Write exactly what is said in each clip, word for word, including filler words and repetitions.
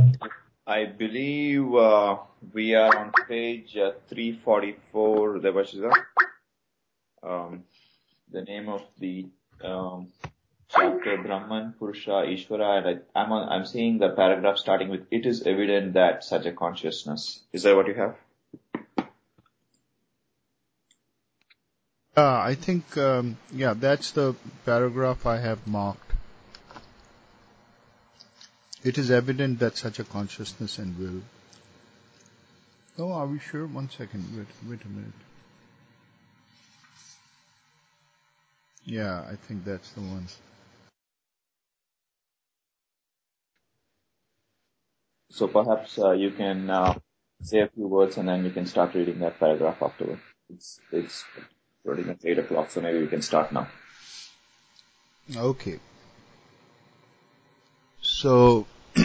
I believe uh, we are on page uh, three forty-four, Devashisa. Um, the name of the um, chapter, Brahman, Purusha, Ishvara, and I, I'm, on, I'm seeing the paragraph starting with, it is evident that such a consciousness. Is that what you have? Uh, I think, um, yeah, that's the paragraph I have marked. It is evident that such a consciousness and will. Oh, are we sure? One second. Wait, wait a minute. Yeah, I think that's the one. So perhaps uh, you can uh, say a few words and then you can start reading that paragraph afterward. It's, it's pretty much eight o'clock, so maybe we can start now. Okay. So,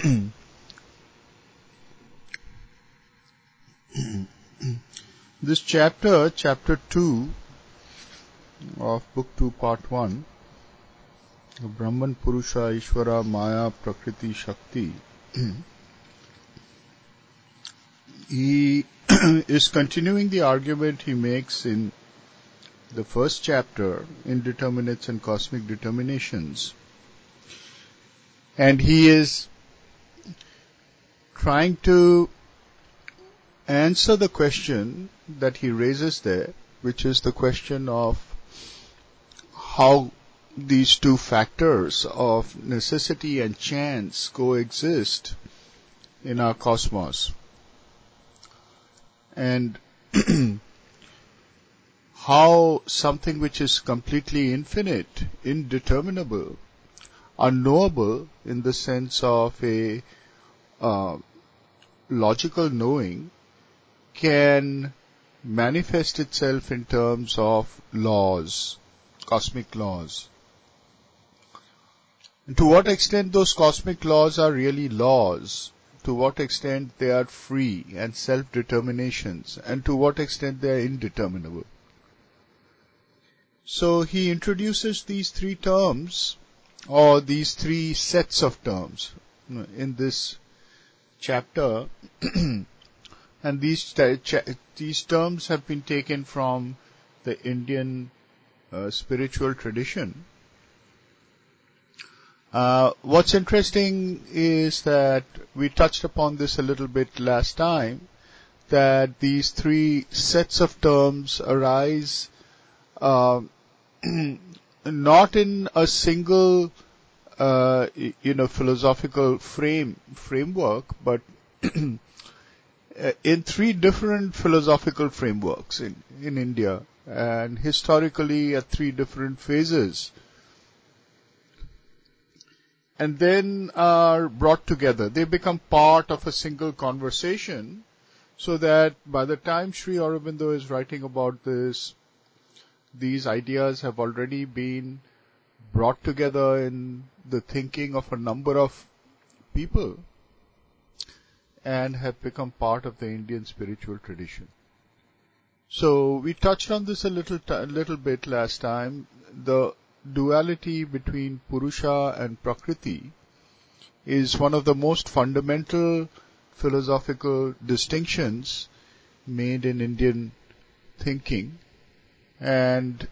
this chapter, chapter two of book two, part one, Brahman, Purusha, Ishvara, Maya, Prakriti, Shakti, he is continuing the argument he makes in the first chapter, Indeterminates and Cosmic Determinations. And he is trying to answer the question that he raises there, which is the question of how these two factors of necessity and chance coexist in our cosmos. And how something which is completely infinite, indeterminable, unknowable in the sense of a uh, logical knowing can manifest itself in terms of laws, cosmic laws. And to what extent those cosmic laws are really laws, to what extent they are free and self-determinations, and to what extent they are indeterminable. So he introduces these three terms, or these three sets of terms in this chapter, and these these terms have been taken from the Indian uh, spiritual tradition. Uh, what's interesting is that we touched upon this a little bit last time, that these three sets of terms arise uh, not in a single uh, you know philosophical frame framework, but in three different philosophical frameworks in, in India, and historically at three different phases, and then are brought together. They become part of a single conversation, so that by the time Sri Aurobindo is writing about this, these ideas have already been brought together in the thinking of a number of people and have become part of the Indian spiritual tradition. So we touched on this a little t- little bit last time. The duality between Purusha and Prakriti is one of the most fundamental philosophical distinctions made in Indian thinking, and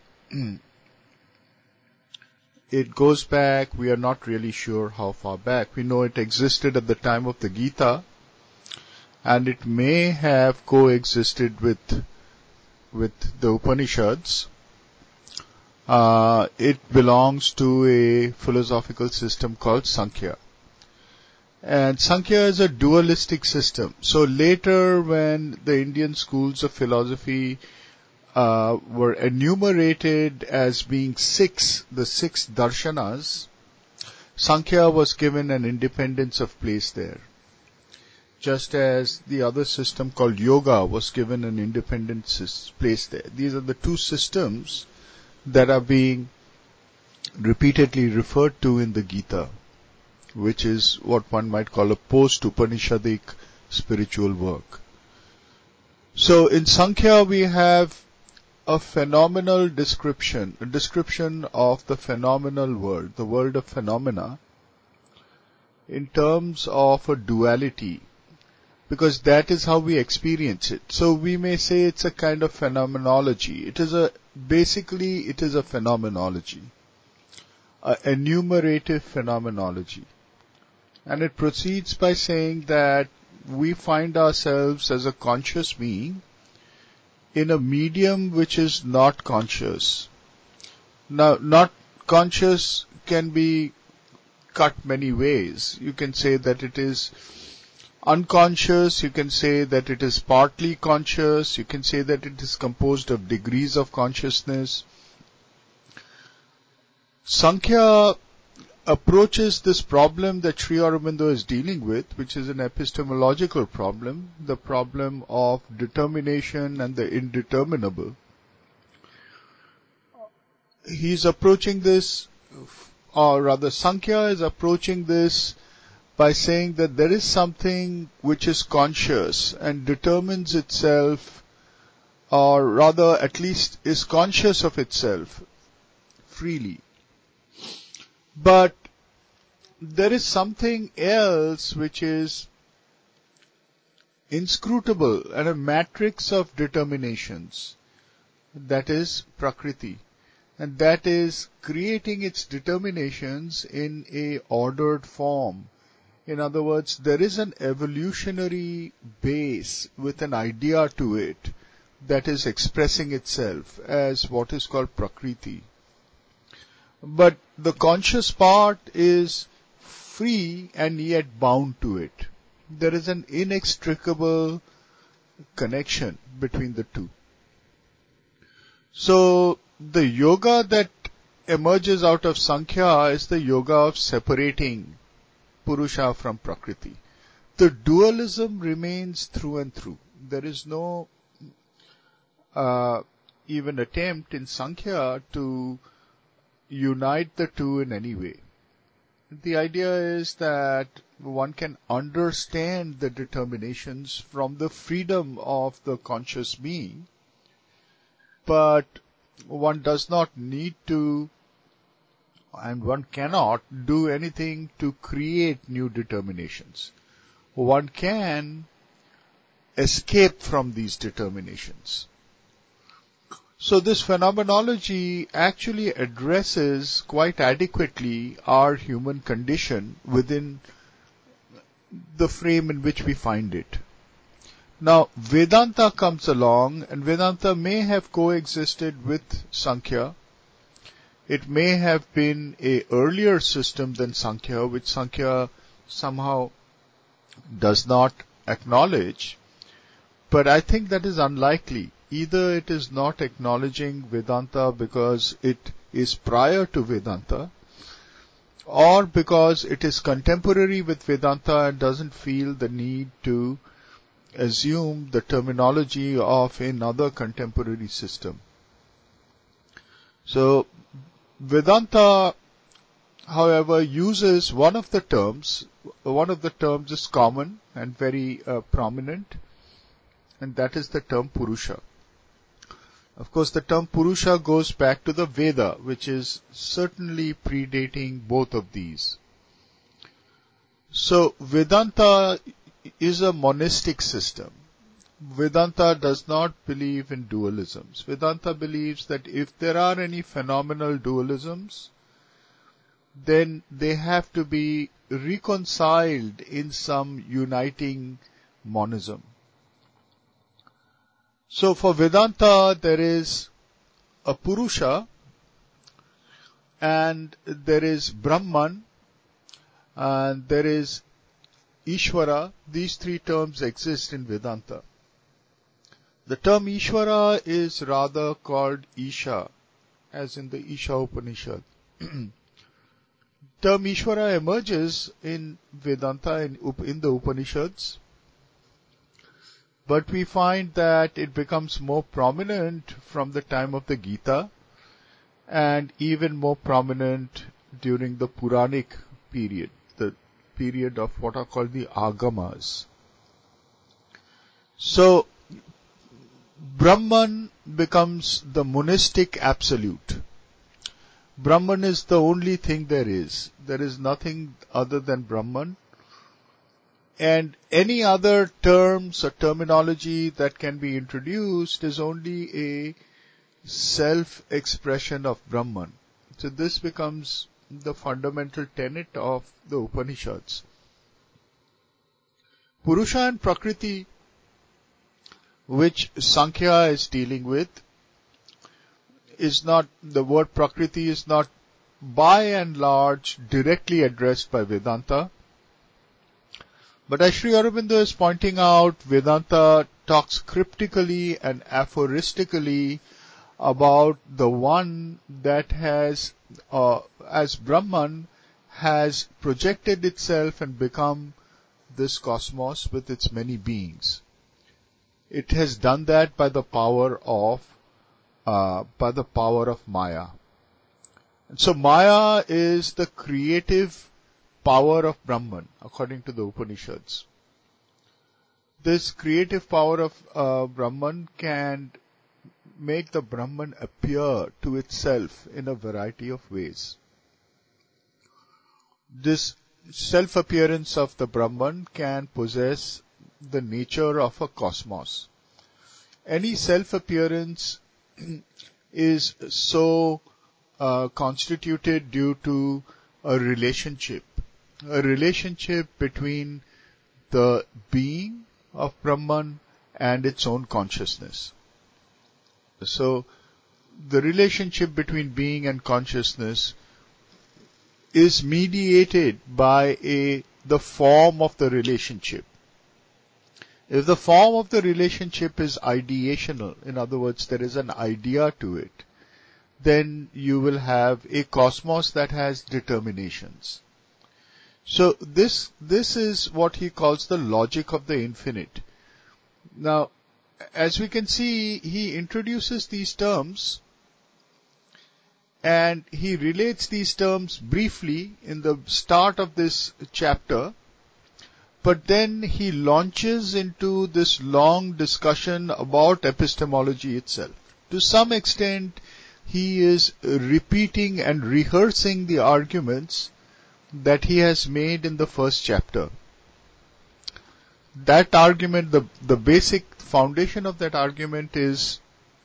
it goes back, we are not really sure how far back. We know it existed at the time of the Gita, and it may have coexisted with with the Upanishads. Uh, it belongs to a philosophical system called Sankhya. And Sankhya is a dualistic system. So later, when the Indian schools of philosophy uh, were enumerated as being six, the six darshanas, Sankhya was given an independence of place there. Just as the other system called yoga was given an independent place there. These are the two systems that are being repeatedly referred to in the Gita, which is what one might call a post-Upanishadic spiritual work. So in Sankhya we have a phenomenal description, a description of the phenomenal world, the world of phenomena, in terms of a duality, because that is how we experience it. So we may say it's a kind of phenomenology. It is a, basically it is a phenomenology, a enumerative phenomenology. And it proceeds by saying that we find ourselves as a conscious being in a medium which is not conscious. Now, not conscious can be cut many ways. You can say that it is unconscious, you can say that it is partly conscious, you can say that it is composed of degrees of consciousness. Sankhya approaches this problem that Sri Aurobindo is dealing with, which is an epistemological problem, the problem of determination and the indeterminable. He's approaching this, or rather Sankhya is approaching this by saying that there is something which is conscious and determines itself, or rather at least is conscious of itself freely. But there is something else which is inscrutable and a matrix of determinations, that is Prakriti. And that is creating its determinations in a ordered form. In other words, there is an evolutionary base with an idea to it that is expressing itself as what is called Prakriti. But the conscious part is free and yet bound to it. There is an inextricable connection between the two. So, the yoga that emerges out of Sankhya is the yoga of separating Purusha from Prakriti. The dualism remains through and through. There is no uh, even attempt in Sankhya to unite the two in any way. The idea is that one can understand the determinations from the freedom of the conscious being, but one does not need to, and one cannot do anything to create new determinations. One can escape from these determinations. So this phenomenology actually addresses quite adequately our human condition within the frame in which we find it. Now, Vedanta comes along, and Vedanta may have coexisted with Sankhya. It may have been an earlier system than Sankhya, which Sankhya somehow does not acknowledge, but I think that is unlikely. Either it is not acknowledging Vedanta because it is prior to Vedanta, or because it is contemporary with Vedanta and doesn't feel the need to assume the terminology of another contemporary system. So, Vedanta, however, uses one of the terms, one of the terms is common and very uh, prominent, and that is the term Purusha. Of course, the term Purusha goes back to the Veda, which is certainly predating both of these. So, Vedanta is a monistic system. Vedanta does not believe in dualisms. Vedanta believes that if there are any phenomenal dualisms, then they have to be reconciled in some uniting monism. So for Vedanta, there is a Purusha and there is Brahman and there is Ishvara. These three terms exist in Vedanta. The term Ishvara is rather called Isha, as in the Isha Upanishad. Term Ishvara emerges in Vedanta, in, in the Upanishads, but we find that it becomes more prominent from the time of the Gita and even more prominent during the Puranic period, the period of what are called the Agamas. So, Brahman becomes the monistic absolute. Brahman is the only thing there is. There is nothing other than Brahman. And any other terms or terminology that can be introduced is only a self-expression of Brahman. So this becomes the fundamental tenet of the Upanishads. Purusha and Prakriti, which Sankhya is dealing with, is not, the word Prakriti is not by and large directly addressed by Vedanta. But as Sri Aurobindo is pointing out, Vedanta talks cryptically and aphoristically about the one that has, uh, as Brahman, has projected itself and become this cosmos with its many beings. It has done that by the power of, uh, by the power of Maya. And so Maya is the creative power of Brahman, according to the Upanishads. This creative power of uh, Brahman can make the Brahman appear to itself in a variety of ways. This self-appearance of the Brahman can possess the nature of a cosmos. Any self-appearance is so uh, constituted due to a relationship. A relationship between the being of Brahman and its own consciousness. So, the relationship between being and consciousness is mediated by a, the form of the relationship. If the form of the relationship is ideational, in other words, there is an idea to it, then you will have a cosmos that has determinations. So this, this is what he calls the logic of the infinite. Now, as we can see, he introduces these terms and he relates these terms briefly in the start of this chapter, but then he launches into this long discussion about epistemology itself. To some extent, he is repeating and rehearsing the arguments that he has made in the first chapter. That argument, the, the basic foundation of that argument is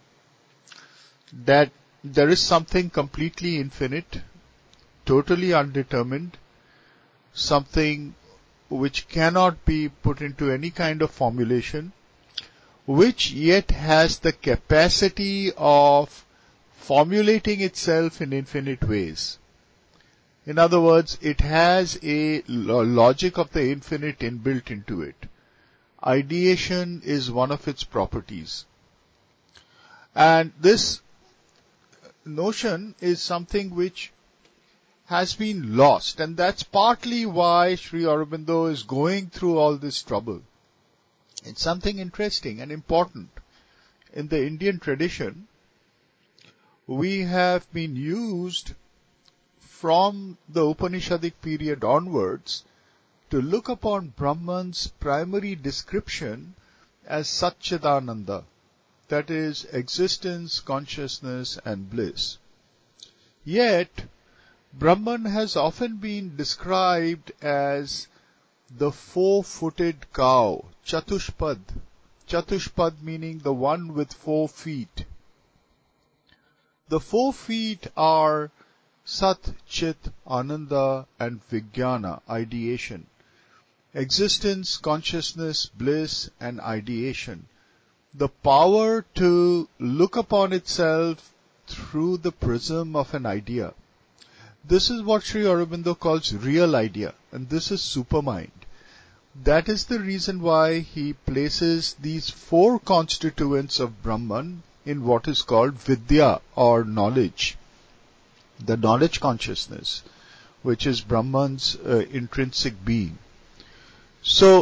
that there is something completely infinite, totally undetermined, something which cannot be put into any kind of formulation, which yet has the capacity of formulating itself in infinite ways. In other words, it has a logic of the infinite inbuilt into it. Ideation is one of its properties. And this notion is something which has been lost, and that's partly why Sri Aurobindo is going through all this trouble. It's something interesting and important. In the Indian tradition, we have been used from the Upanishadic period onwards to look upon Brahman's primary description as Satchidananda, that is, existence, consciousness, and bliss. Yet, Brahman has often been described as the four-footed cow, Chatushpad. Chatushpad meaning the one with four feet. The four feet are Sat, Chit, Ananda, and Vijnana, ideation. Existence, consciousness, bliss, and ideation. The power to look upon itself through the prism of an idea. This is what Sri Aurobindo calls real idea, and this is supermind. That is the reason why he places these four constituents of Brahman in what is called Vidya, or knowledge. The knowledge consciousness, which is Brahman's uh, intrinsic being. So,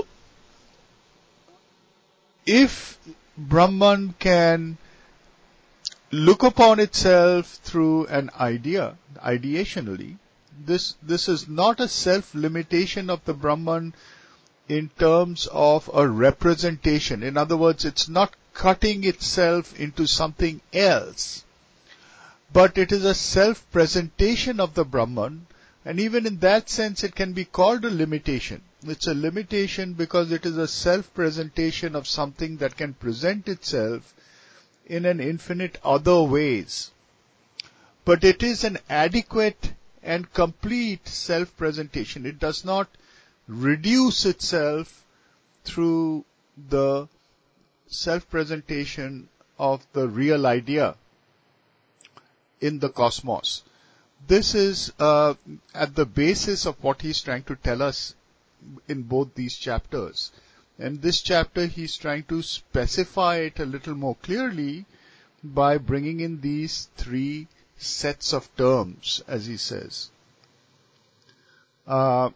if Brahman can look upon itself through an idea, ideationally, this, this is not a self-limitation of the Brahman in terms of a representation. In other words, it's not cutting itself into something else. but it is a self-presentation of the Brahman, and even in that sense it can be called a limitation. It's a limitation because it is a self-presentation of something that can present itself in an infinite other ways. But it is an adequate and complete self-presentation. It does not reduce itself through the self-presentation of the real idea in the cosmos. This is uh, at the basis of what he's trying to tell us in both these chapters. In this chapter, he's trying to specify it a little more clearly by bringing in these three sets of terms, as he says. Uh,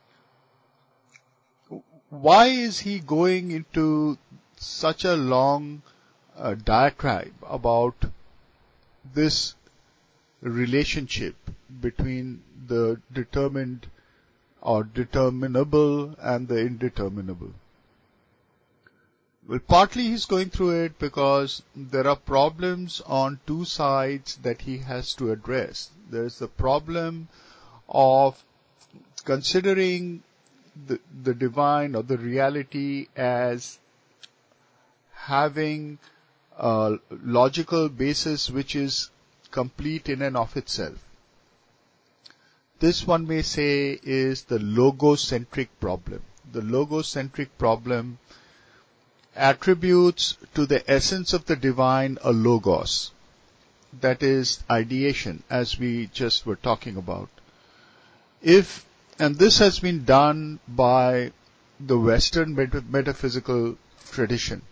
why is he going into such a long uh, diatribe about this relationship between the determined or determinable and the indeterminable? Well, partly he's going through it because there are problems on two sides that he has to address. There's the problem of considering the, the divine or the reality as having a logical basis which is complete in and of itself. This, one may say, is the logocentric problem. The logocentric problem attributes to the essence of the divine a logos, that is ideation, as we just were talking about. If, and this has been done by the Western meta- metaphysical tradition,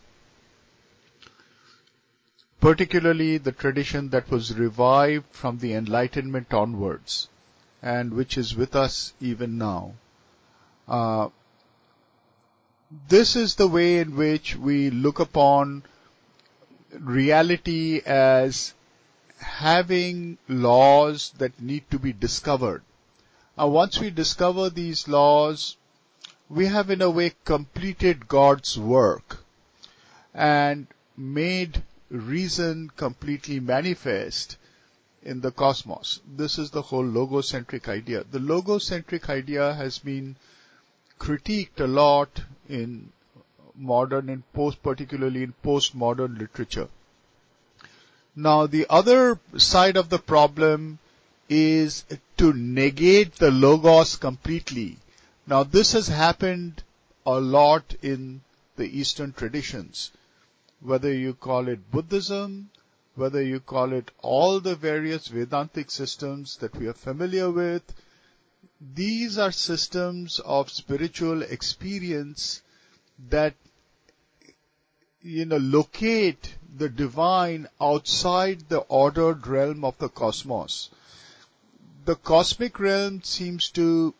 particularly the tradition that was revived from the Enlightenment onwards, and which is with us even now. Uh, this is the way in which we look upon reality as having laws that need to be discovered. Now, once we discover these laws, we have in a way completed God's work and made reason completely manifest in the cosmos. This is the whole logocentric idea. The logocentric idea has been critiqued a lot in modern and post, particularly in postmodern literature. Now, the other side of the problem is to negate the logos completely. Now, this has happened a lot in the Eastern traditions. Whether you call it Buddhism, whether you call it all the various Vedantic systems that we are familiar with, these are systems of spiritual experience that, you know, locate the divine outside the ordered realm of the cosmos. The cosmic realm seems to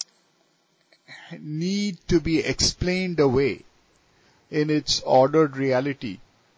need to be explained away in its ordered reality,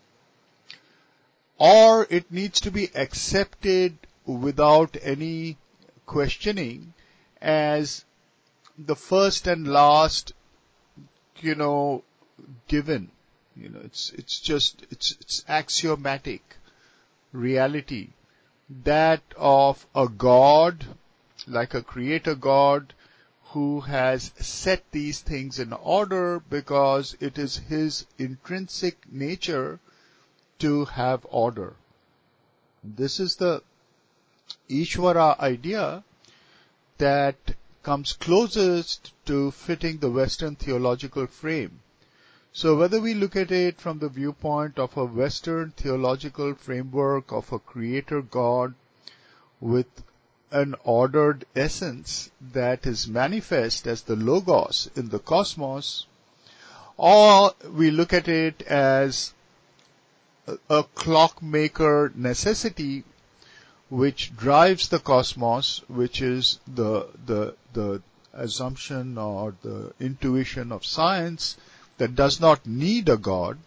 or it needs to be accepted without any questioning as the first and last, you know, given. You know, it's it's just it's it's axiomatic reality, that of a God, like a creator God, who has set these things in order because it is his intrinsic nature to have order. This is the Ishvara idea that comes closest to fitting the Western theological frame. So whether we look at it from the viewpoint of a Western theological framework of a creator God with an ordered essence that is manifest as the logos in the cosmos, or we look at it as a, a clockmaker necessity which drives the cosmos, which is the the the assumption or the intuition of science that does not need a God,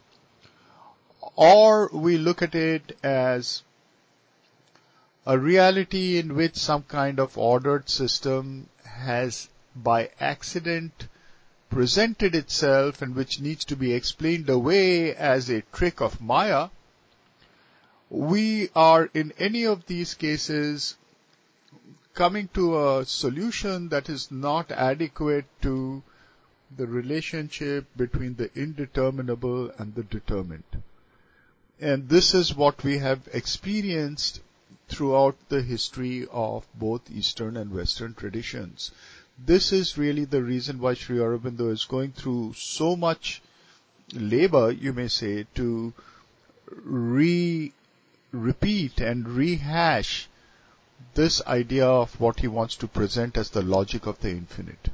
or we look at it as a reality in which some kind of ordered system has by accident presented itself and which needs to be explained away as a trick of Maya. we are in any of these cases coming to a solution that is not adequate to the relationship between the indeterminable and the determined. And this is what we have experienced throughout the history of both Eastern and Western traditions. This is really the reason why Sri Aurobindo is going through so much labor, you may say, to re repeat and rehash this idea of what he wants to present as the logic of the infinite.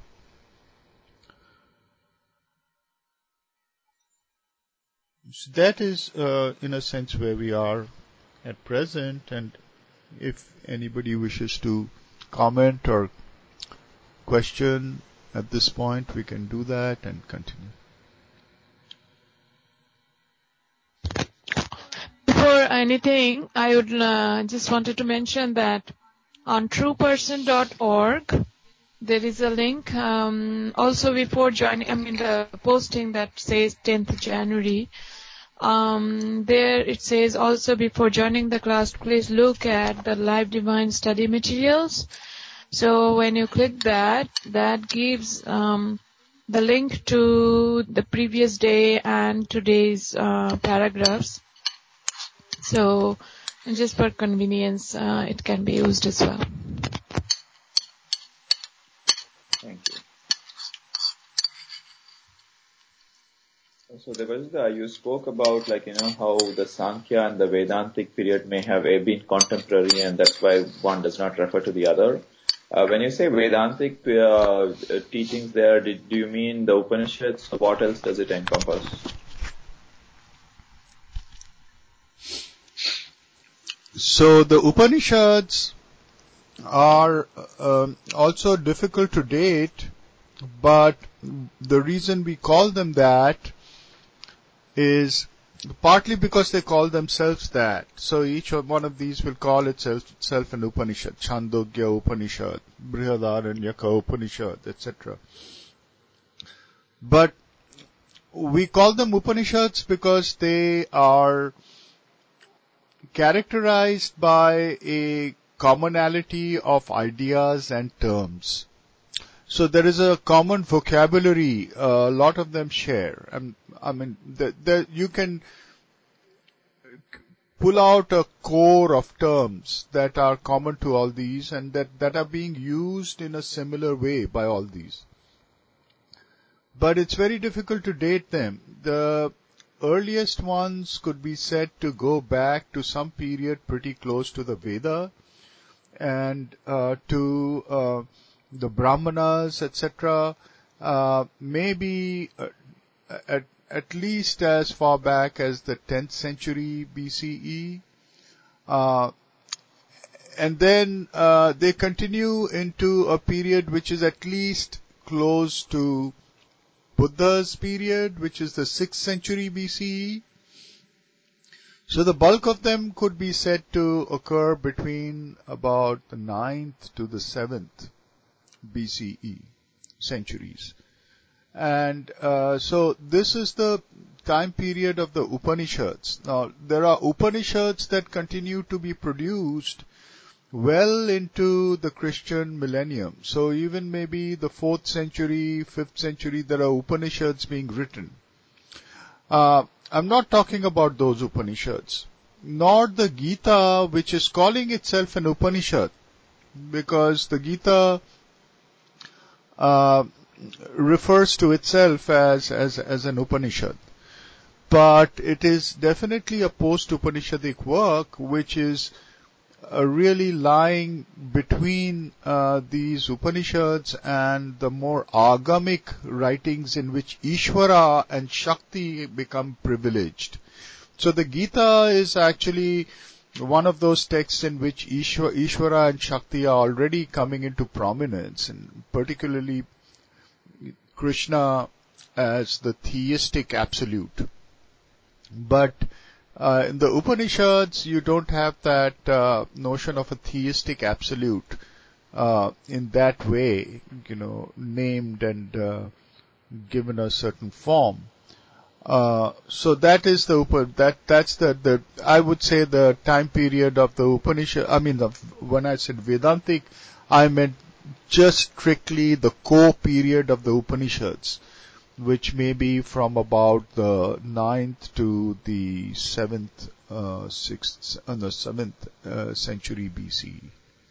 So that is, uh, in a sense, where we are at present, and if anybody wishes to comment or question at this point, we can do that and continue. Before anything, I would uh, just wanted to mention that on true person dot org, there is a link. Um, also, before joining, I mean, the posting that says tenth of January, um, there it says also before joining the class, please look at the live divine study materials. So when you click that, that gives um, the link to the previous day and today's uh, paragraphs. So, and just for convenience, uh, it can be used as well. Thank you. So, Devajita, you spoke about, like, you know, how the Sankhya and the Vedantic period may have been contemporary, and that's why one does not refer to the other. Uh, when you say Vedantic uh, teachings there, did, do you mean the Upanishads? What else does it encompass? So the Upanishads are um, also difficult to date, but the reason we call them that is partly because they call themselves that. So each one of these will call itself, itself an Upanishad, Chandogya Upanishad, Brihadaranyaka Upanishad, et cetera. But we call them Upanishads because they are characterized by a commonality of ideas and terms. So there is a common vocabulary, uh, a lot of them share. Um, I mean, the, the, you can pull out a core of terms that are common to all these and that, that are being used in a similar way by all these. But it's very difficult to date them. The earliest ones could be said to go back to some period pretty close to the Veda and uh, to uh, the Brahmanas, et cetera, uh, maybe uh, at, at least as far back as the tenth century B C E. Uh, and then uh, they continue into a period which is at least close to Buddha's period, which is the sixth century B C E. So the bulk of them could be said to occur between about the ninth to the seventh B C E centuries. And uh, so this is the time period of the Upanishads. Now, there are Upanishads that continue to be produced well into the Christian millennium. So even maybe the fourth century, fifth century, there are Upanishads being written. Uh, I'm not talking about those Upanishads, nor the Gita, which is calling itself an Upanishad, because the Gita uh, refers to itself as, as, as an Upanishad. But it is definitely a post-Upanishadic work, which is uh, really lying between uh, these Upanishads and the more agamic writings in which Ishvara and Shakti become privileged. So the Gita is actually one of those texts in which Ishvara, Ishvara and Shakti are already coming into prominence, and particularly Krishna as the theistic absolute. But uh, in the Upanishads, you don't have that uh, notion of a theistic absolute uh, in that way, you know, named and uh, given a certain form. Uh, so that is the Upa, that, that's the, the, I would say the time period of the Upanishad. I mean, the, when I said Vedantic, I meant just strictly the core period of the Upanishads, which may be from about the ninth to the seventh, uh, sixth, uh, the seventh uh, century B C.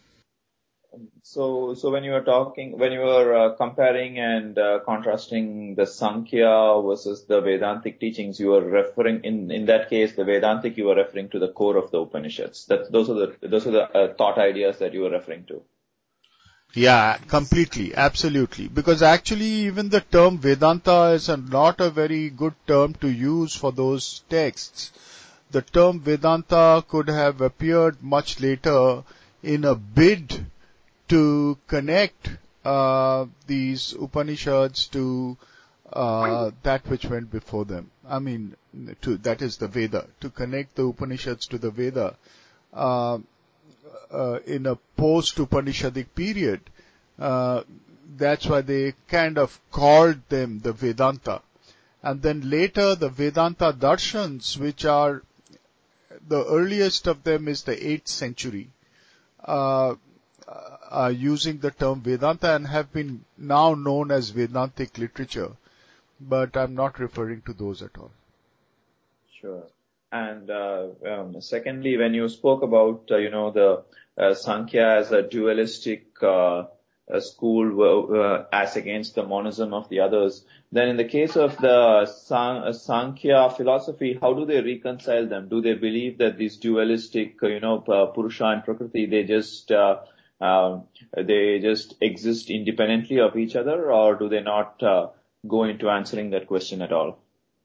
So, so when you were talking, when you were uh, comparing and uh, contrasting the Sankhya versus the Vedantic teachings, you were referring, in, in that case, the Vedantic, you were referring to the core of the Upanishads. That, those are the, those are the uh, thought ideas that you were referring to. Yeah, completely, absolutely. Because actually even the term Vedanta is a, not a very good term to use for those texts. The term Vedanta could have appeared much later in a bid to connect uh, these Upanishads to uh, that which went before them. I mean, to, that is the Veda, to connect the Upanishads to the Veda. Uh, uh, in a post-Upanishadic period. Uh, that's why they kind of called them the Vedanta. And then later the Vedanta Darshans, which are, the earliest of them is the eighth century, uh, are using the term Vedanta and have been now known as Vedantic literature. But I'm not referring to those at all. Sure. And uh, um, secondly, when you spoke about, uh, you know, the uh, Sankhya as a dualistic uh, a school uh, as against the monism of the others, then in the case of the San- uh, Sankhya philosophy, how do they reconcile them? Do they believe that these dualistic, uh, you know, Purusha and Prakriti, they just uh, uh, they just exist independently of each other, or do they not uh, go into answering that question at all?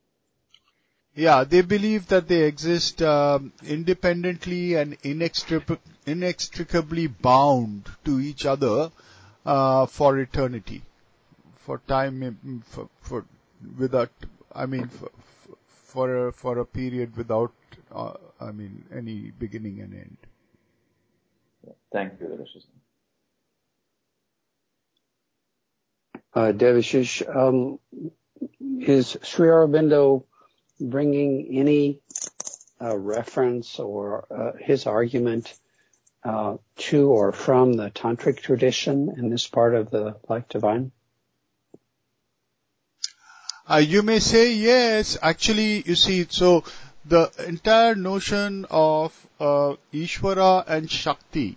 Yeah, they believe that they exist um, independently and inextric- inextricably bound to each other uh, for eternity, for time, for, for without, I mean, for for a, for a period without, uh, I mean, any beginning and end. Thank you, Devashish. Uh, Devashish, um, is Sri Aurobindo bringing any uh, reference or uh, his argument uh, to or from the tantric tradition in this part of the Life Divine? Uh, you may say yes. Actually, you see, so the entire notion of uh, Ishvara and Shakti,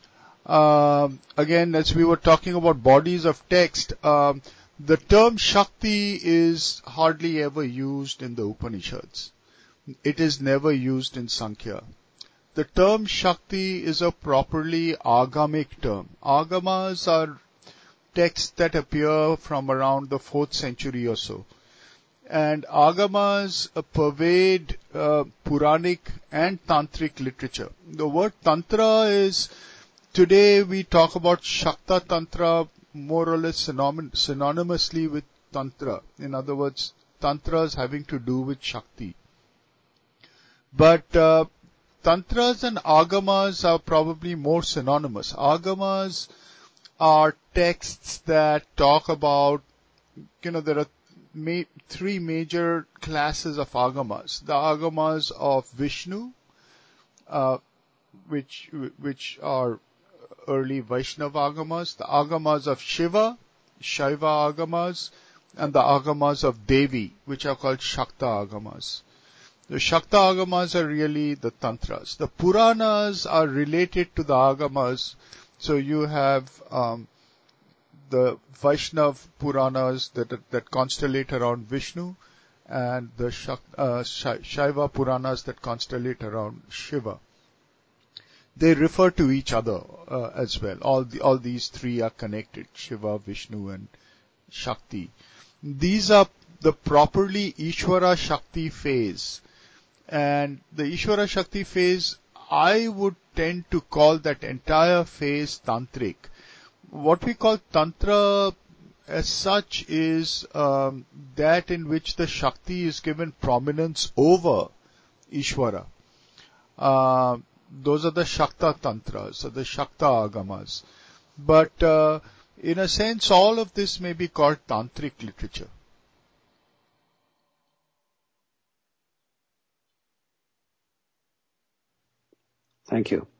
um, again, as we were talking about bodies of text, um, the term Shakti is hardly ever used in the Upanishads. It is never used in Sankhya. The term Shakti is a properly agamic term. Agamas are texts that appear from around the fourth century or so. And agamas uh, pervade uh, Puranic and Tantric literature. The word Tantra is, today we talk about Shakta Tantra more or less synonym- synonymously with Tantra. In other words, Tantras having to do with Shakti. But uh, Tantras and Agamas are probably more synonymous. Agamas are texts that talk about, you know, there are ma- three major classes of Agamas. The Agamas of Vishnu, uh, which which are early Vaishnava Agamas, the Agamas of Shiva, Shaiva Agamas, and the Agamas of Devi, which are called Shakta Agamas. The Shakta Agamas are really the Tantras. The Puranas are related to the Agamas. So you have um, the Vaishnav Puranas that that constellate around Vishnu, and the Shak, uh, Shaiva Puranas that constellate around Shiva. They refer to each other uh, as well. All the all these three are connected: Shiva, Vishnu, and Shakti. These are the properly Ishvara Shakti phase. And the Ishvara Shakti phase, I would tend to call that entire phase Tantric. What we call Tantra as such is um, that in which the Shakti is given prominence over Ishvara. Uh, those are the Shakta Tantras, or the Shakta Agamas. But uh, in a sense, all of this may be called Tantric literature. Thank you.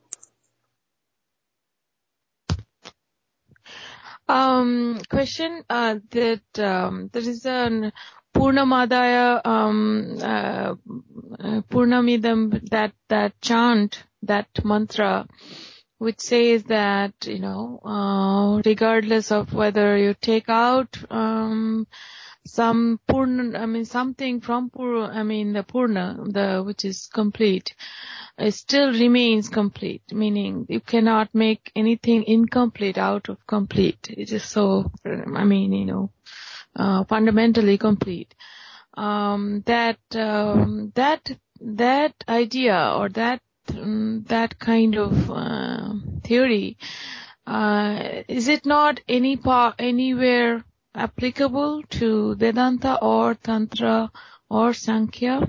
Um, question uh, that um, there is a Purnamadaya um, uh, Purnamidam, that that chant, that mantra, which says that, you know, uh, regardless of whether you take out um, some Purna, I mean something from Purna, I mean the Purna, the which is complete, it still remains complete, meaning you cannot make anything incomplete out of complete. It is so, I mean, you know, uh, fundamentally complete. Um, that um, that that idea or that um, that kind of uh, theory, uh, is it not any part anywhere applicable to Vedanta or Tantra or Sankhya?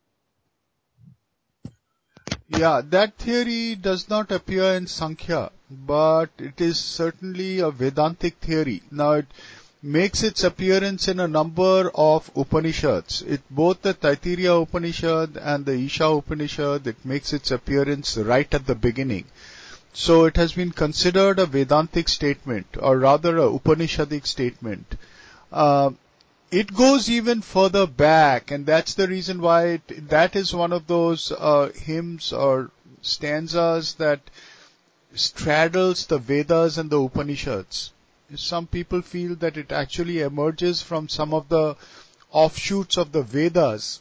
Yeah, that theory does not appear in Sankhya, but it is certainly a Vedantic theory. Now, it makes its appearance in a number of Upanishads. It, both the Taittiriya Upanishad and the Isha Upanishad, it makes its appearance right at the beginning. So it has been considered a Vedantic statement, or rather a Upanishadic statement. Uh, It goes even further back, and that's the reason why it, that is one of those uh, hymns or stanzas that straddles the Vedas and the Upanishads. Some people feel that it actually emerges from some of the offshoots of the Vedas.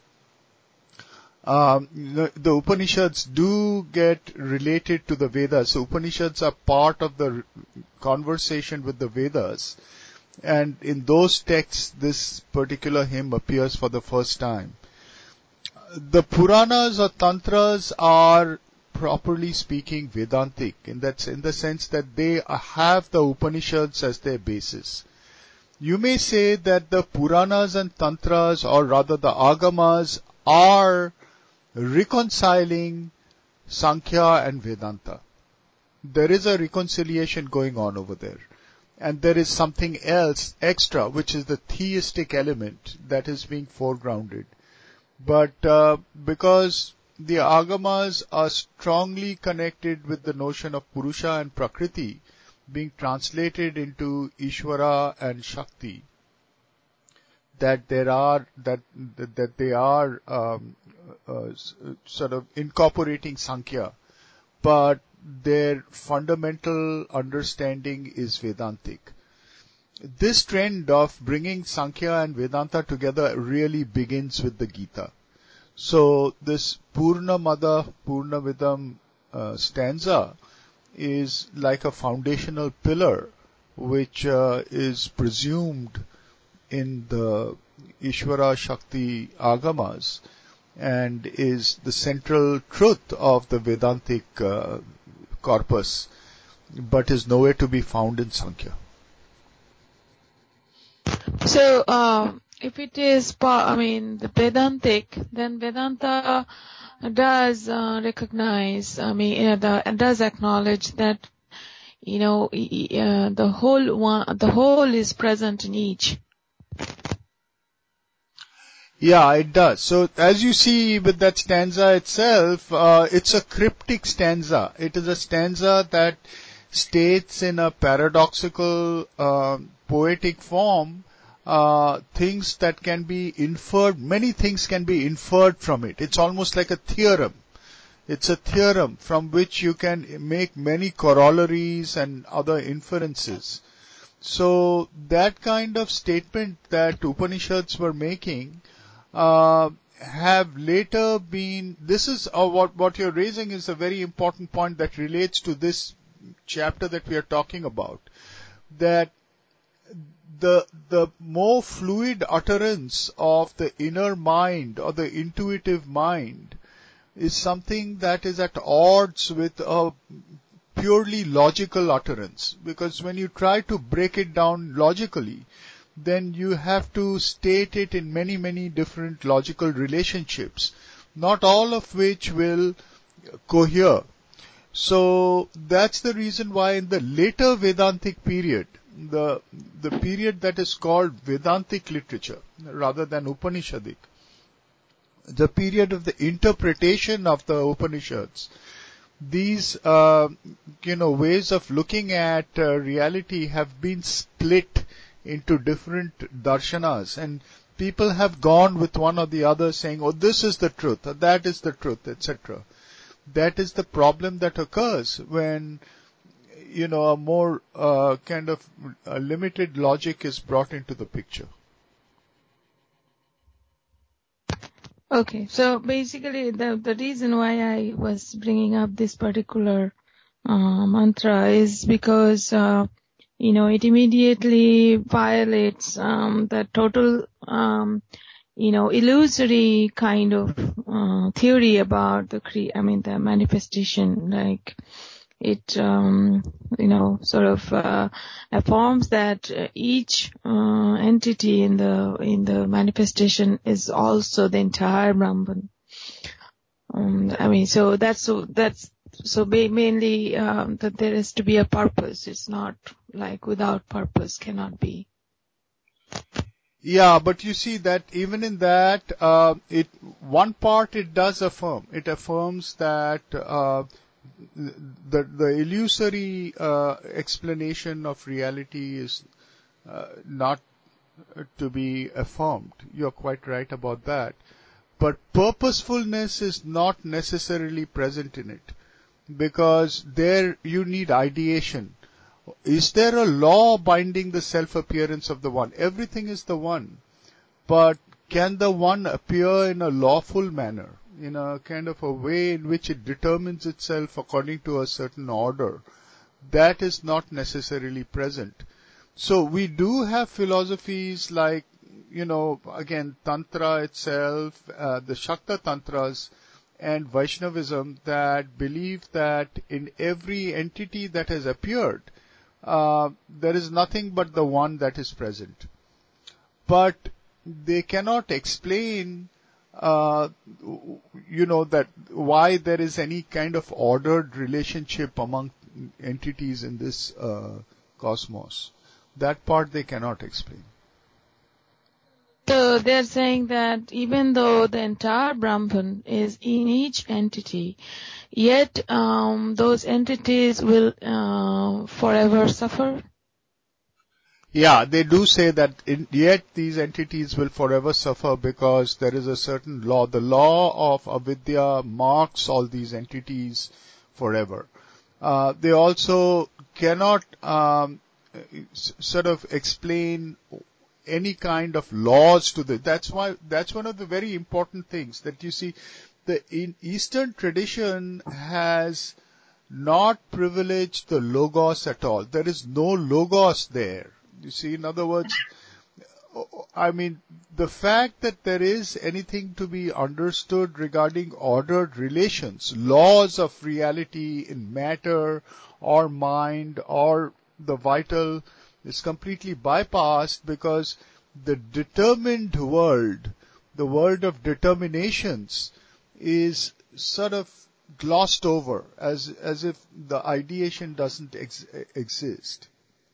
Um, the, the Upanishads do get related to the Vedas. So Upanishads are part of the conversation with the Vedas. And in those texts, this particular hymn appears for the first time. The Puranas or Tantras are, properly speaking, Vedantic, in that, in the sense that they have the Upanishads as their basis. You may say that the Puranas and Tantras, or rather the Agamas, are reconciling Sankhya and Vedanta. There is a reconciliation going on over there. And there is something else extra, which is the theistic element that is being foregrounded. But uh, because the Agamas are strongly connected with the notion of Purusha and Prakriti being translated into Ishvara and Shakti, that there are that that they are um, uh, sort of incorporating Sankhya, but their fundamental understanding is Vedantic. This trend of bringing Sankhya and Vedanta together really begins with the Gita. So this Purnamada Purnavidam uh, stanza is like a foundational pillar which uh, is presumed in the Ishvara Shakti Agamas and is the central truth of the Vedantic uh, corpus, but is nowhere to be found in Sankhya. So, uh, if it is, I mean, the Vedantic, then Vedanta does uh, recognize, I mean, uh, the, does acknowledge that, you know, uh, the whole one, the whole is present in each. Yeah, it does. So as you see with that stanza itself, uh, it's a cryptic stanza. It is a stanza that states in a paradoxical, uh, poetic form, uh, things that can be inferred, many things can be inferred from it. It's almost like a theorem. It's a theorem from which you can make many corollaries and other inferences. So that kind of statement that Upanishads were making Uh, have later been, this is uh, what, what you're raising is a very important point that relates to this chapter that we are talking about, that the, the more fluid utterance of the inner mind or the intuitive mind is something that is at odds with a purely logical utterance, because when you try to break it down logically, then you have to state it in many, many different logical relationships, not all of which will cohere. So that's the reason why in the later Vedantic period, the, the period that is called Vedantic literature rather than Upanishadic, the period of the interpretation of the Upanishads, these, uh, you know, ways of looking at uh, reality have been split into different darshanas, and people have gone with one or the other saying, oh, this is the truth, or that is the truth, et cetera. That is the problem that occurs when, you know, a more uh, kind of a limited logic is brought into the picture. Okay, so basically the the reason why I was bringing up this particular uh, mantra is because uh, you know it immediately violates um, the total um, you know illusory kind of uh, theory about the cre- I mean the manifestation. Like it um, you know sort of uh, affirms that uh, each uh, entity in the in the manifestation is also the entire Brahman. Um, I mean, so that's so that's so ba- mainly um, that there is to be a purpose. It's not like without purpose cannot be. Yeah, but you see that even in that, uh, it one part it does affirm. It affirms that uh, the the illusory uh, explanation of reality is uh, not to be affirmed. You're quite right about that. But purposefulness is not necessarily present in it, because there you need ideation. Is there a law binding the self-appearance of the One? Everything is the One. But can the One appear in a lawful manner, in a kind of a way in which it determines itself according to a certain order? That is not necessarily present. So we do have philosophies like, you know, again, Tantra itself, uh, the Shakta Tantras, and Vaishnavism that believe that in every entity that has appeared, uh, there is nothing but the One that is present. But they cannot explain, uh, you know, that why there is any kind of ordered relationship among entities in this uh, cosmos. That part they cannot explain. So they're saying that even though the entire Brahman is in each entity, yet um, those entities will uh, forever suffer. Yeah, they do say that in, yet these entities will forever suffer because there is a certain law. The law of avidya marks all these entities forever. Uh, they also cannot um, s- sort of explain any kind of laws to the. That's why that's one of the very important things that you see. The in Eastern tradition has not privileged the logos at all. There is no logos there. You see, in other words, I mean, the fact that there is anything to be understood regarding ordered relations, laws of reality in matter or mind or the vital is completely bypassed because the determined world, the world of determinations, is sort of glossed over as as if the ideation doesn't ex- exist.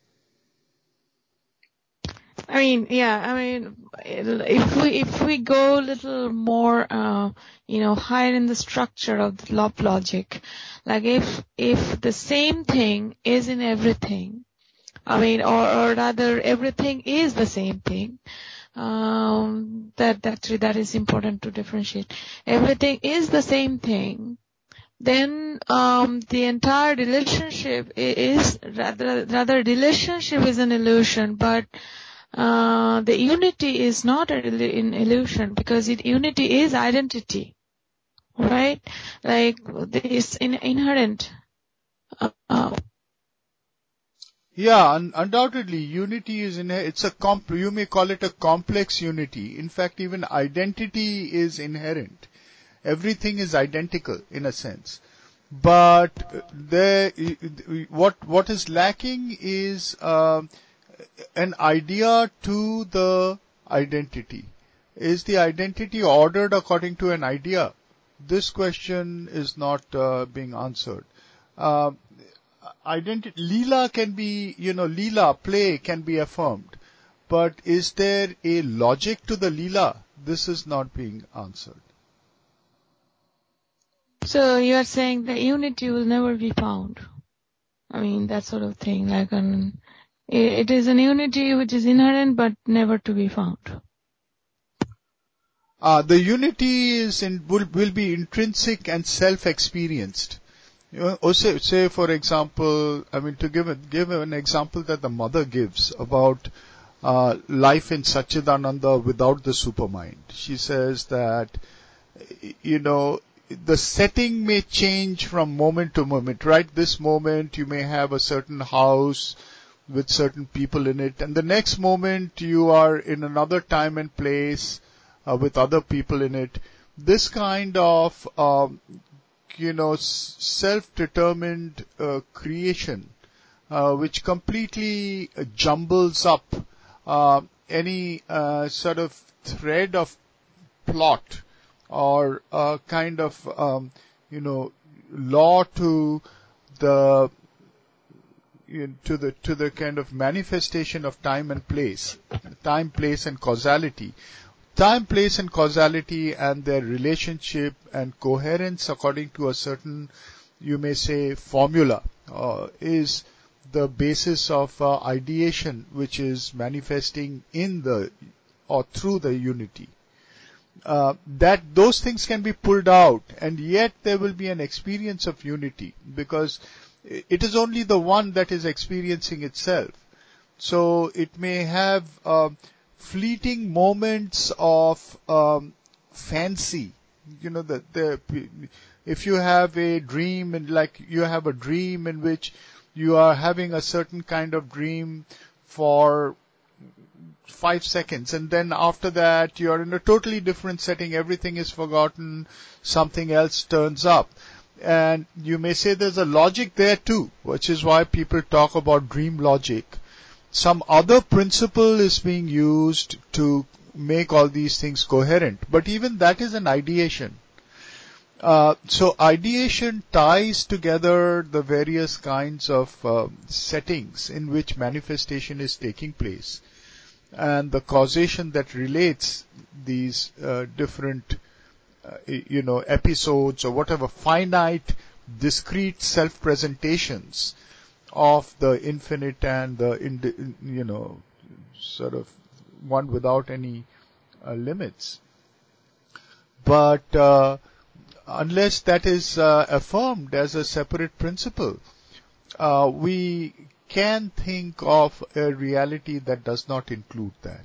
I mean, yeah, I mean, if we if we go a little more, uh, you know, higher in the structure of the law of logic, like if if the same thing is in everything, I mean, or or rather, everything is the same thing. Um, that actually that is important to differentiate. Everything is the same thing. Then um, the entire relationship is rather rather relationship is an illusion, but uh, the unity is not an illusion because it, unity is identity, right? Like this in, inherent. Uh, uh, Yeah, un- undoubtedly, unity is in it's a comp. You may call it a complex unity. In fact, even identity is inherent. Everything is identical in a sense, but there, what what is lacking is uh, an idea to the identity. Is the identity ordered according to an idea? This question is not uh, being answered. Uh, identity, Leela can be, you know, Leela, play can be affirmed. But is there a logic to the Leela? This is not being answered. So you are saying that unity will never be found. I mean, that sort of thing. Like an, it is an unity which is inherent but never to be found. Uh, the unity is in, will, will be intrinsic and self-experienced. You know, or say, say, for example, I mean, to give a, give an example that the mother gives about uh, life in Satchidananda without the supermind. She says that, you know, the setting may change from moment to moment, right? This moment you may have a certain house with certain people in it, and the next moment you are in another time and place uh, with other people in it. This kind of, um, you know, s- self-determined uh, creation, uh, which completely uh, jumbles up uh, any uh, sort of thread of plot or a kind of, um, you know, law to the to the to the kind of manifestation of time and place, time, place, and causality. Time, place, and causality and their relationship and coherence according to a certain, you may say, formula uh, is the basis of uh, ideation, which is manifesting in the or through the unity. Uh, that those things can be pulled out, and yet there will be an experience of unity, because it is only the one that is experiencing itself. So it may have uh, fleeting moments of um, fancy. You know, that the, if you have a dream, and like you have a dream in which you are having a certain kind of dream for five seconds, and then after that you are in a totally different setting, everything is forgotten, something else turns up. And you may say there's a logic there too, which is why people talk about dream logic. Some other principle is being used to make all these things coherent, but even that is an ideation. Uh, so ideation ties together the various kinds of uh, settings in which manifestation is taking place, and the causation that relates these uh, different, uh, you know, episodes or whatever, finite, discrete self-presentations of the infinite and the, you know, sort of one without any uh, limits. But uh, unless that is uh, affirmed as a separate principle, uh, we can think of a reality that does not include that.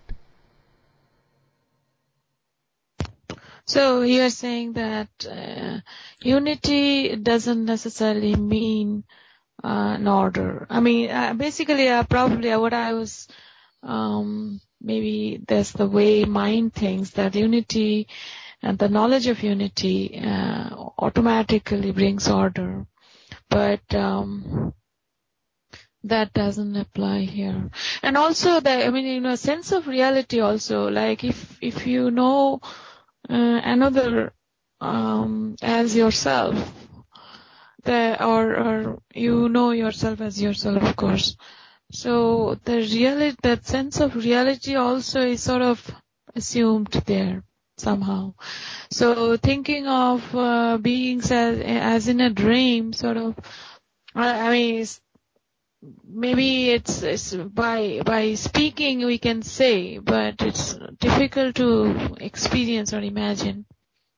So you are saying that uh, unity doesn't necessarily mean uh, an order. I mean, uh, basically, uh, probably uh, what I was, um, maybe that's the way mind thinks, that unity and the knowledge of unity uh, automatically brings order. But um, that doesn't apply here. And also, the, I mean, you know, sense of reality also, like if if you know Uh, another um, as yourself, the, or, or you know yourself as yourself, of course. So the reality, that sense of reality also is sort of assumed there somehow. So thinking of uh, beings as, as in a dream, sort of, I mean, it's, maybe it's, it's by by speaking we can say, but it's difficult to experience or imagine.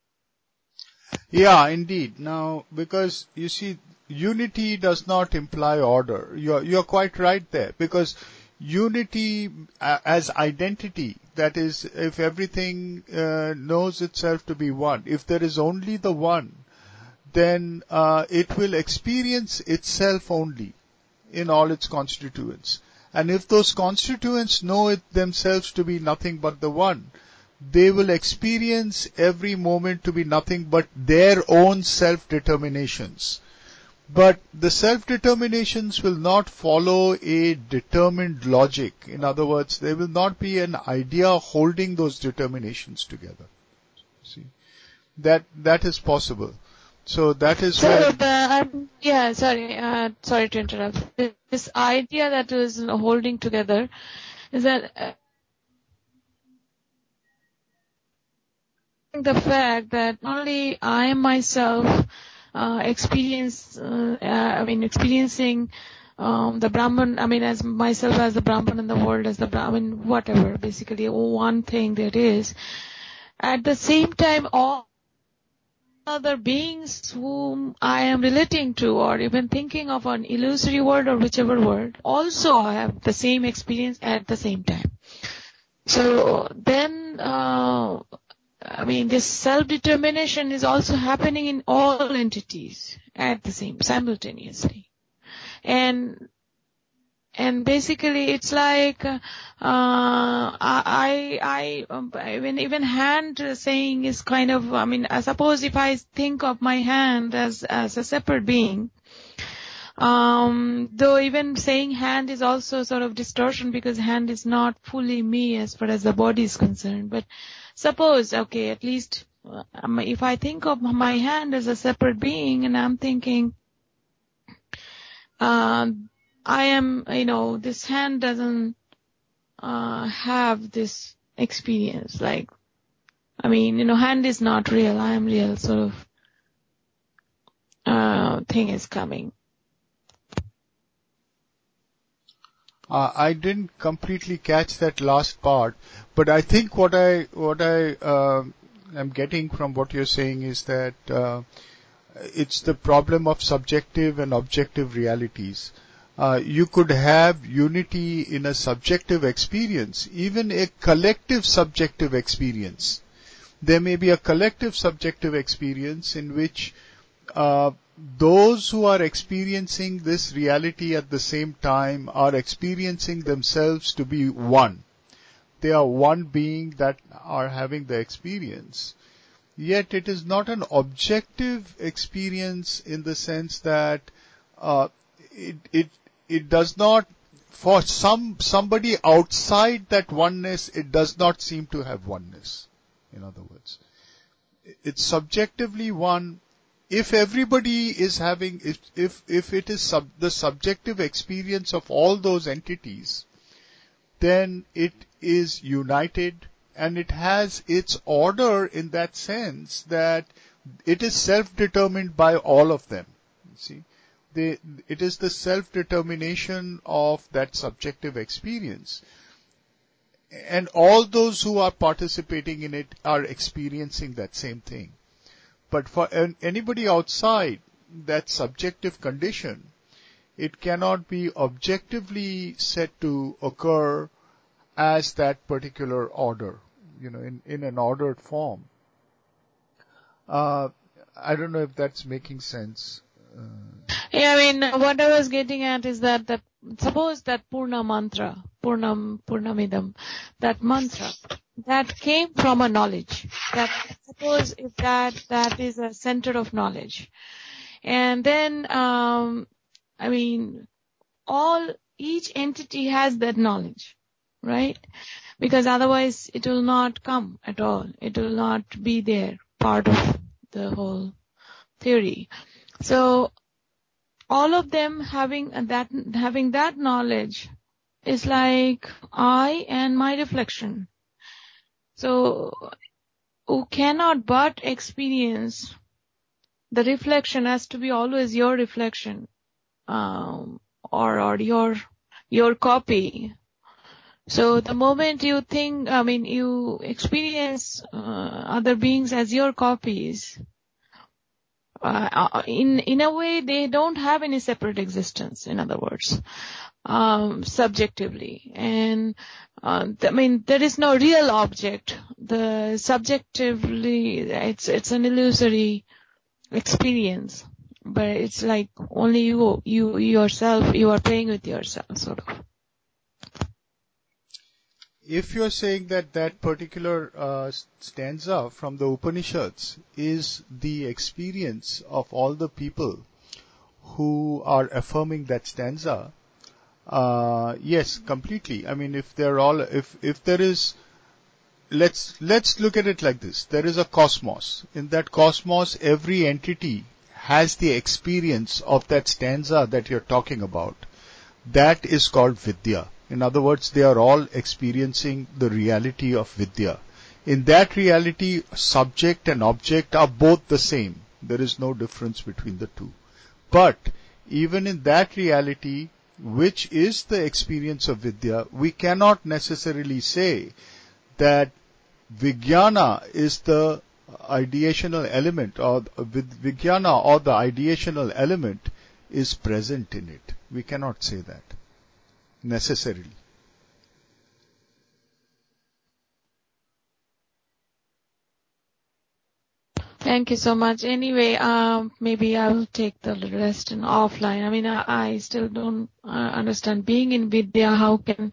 Yeah, indeed. Now, because you see, unity does not imply order. You're, you're quite right there, because unity uh, as identity, that is, if everything uh, knows itself to be one, if there is only the one, then uh, it will experience itself only in all its constituents. And if those constituents know it themselves to be nothing but the one, they will experience every moment to be nothing but their own self-determinations. But the self-determinations will not follow a determined logic. In other words, there will not be an idea holding those determinations together. See, that that is possible. So that is so where... The, um, yeah, sorry, uh, sorry to interrupt. This idea that is holding together, is that... Uh, the fact that not only I myself uh, experience, uh, uh, I mean, experiencing um, the Brahman, I mean, as myself as the Brahman in the world, as the Brahman, I mean, whatever, basically one thing that is. At the same time, all other beings whom I am relating to or even thinking of an illusory world or whichever world also have the same experience at the same time. So then, uh, I mean, this self-determination is also happening in all entities at the same, simultaneously. And, and basically it's like, uh, I, I, um, even, even hand saying is kind of, I mean, I suppose if I think of my hand as, as a separate being, Um, though even saying hand is also sort of distortion because hand is not fully me as far as the body is concerned. But suppose, okay, at least um, if I think of my hand as a separate being and I'm thinking, uh, I am, you know, this hand doesn't uh, have this experience. Like, I mean, you know, hand is not real. I am real sort of uh, thing is coming. Uh, I didn't completely catch that last part, but I think what I what I uh, am getting from what you're saying is that uh, it's the problem of subjective and objective realities. Uh, you could have unity in a subjective experience, even a collective subjective experience. There may be a collective subjective experience in which uh, those who are experiencing this reality at the same time are experiencing themselves to be one. They are one being that are having the experience. Yet it is not an objective experience in the sense that uh, it, it, it does not, for some, somebody outside that oneness, it does not seem to have oneness. In other words, it's subjectively one. If everybody is having, if if, if it is sub, the subjective experience of all those entities, then it is united and it has its order in that sense that it is self-determined by all of them. You see, they, it is the self-determination of that subjective experience. And all those who are participating in it are experiencing that same thing. But for anybody outside that subjective condition, it cannot be objectively said to occur as that particular order, you know, in, in an ordered form. Uh, I don't know if that's making sense. Uh, yeah, I mean, what I was getting at is that, that suppose that Purna mantra, Purnam, Purnamidam, that mantra, that came from a knowledge. That suppose if that that is a center of knowledge, and then um, I mean, all each entity has that knowledge, right? Because otherwise it will not come at all. It will not be there, part of the whole theory. So all of them having that having that knowledge is like I and my reflection. So, who cannot but experience the reflection has to be always your reflection, um, or or your your copy. So the moment you think, I mean, you experience uh, other beings as your copies, uh, in in a way they don't have any separate existence. In other words. Um, subjectively, and uh, I mean there is no real object. The subjectively, it's it's an illusory experience, but it's like only you you yourself you are playing with yourself, sort of. If you're saying that that particular uh, stanza from the Upanishads is the experience of all the people who are affirming that stanza. Uh, yes, completely. I mean, if they're all, if, if there is, let's, let's look at it like this. There is a cosmos. In that cosmos, every entity has the experience of that stanza that you're talking about. That is called Vidya. In other words, they are all experiencing the reality of Vidya. In that reality, subject and object are both the same. There is no difference between the two. But even in that reality, which is the experience of Vidya, we cannot necessarily say that Vijnana is the ideational element, or with Vijnana or the ideational element is present in it. We cannot say that necessarily. Thank you so much. Anyway, um, maybe I will take the rest in offline. I mean, I, I still don't uh, understand. Being in Vidya, how can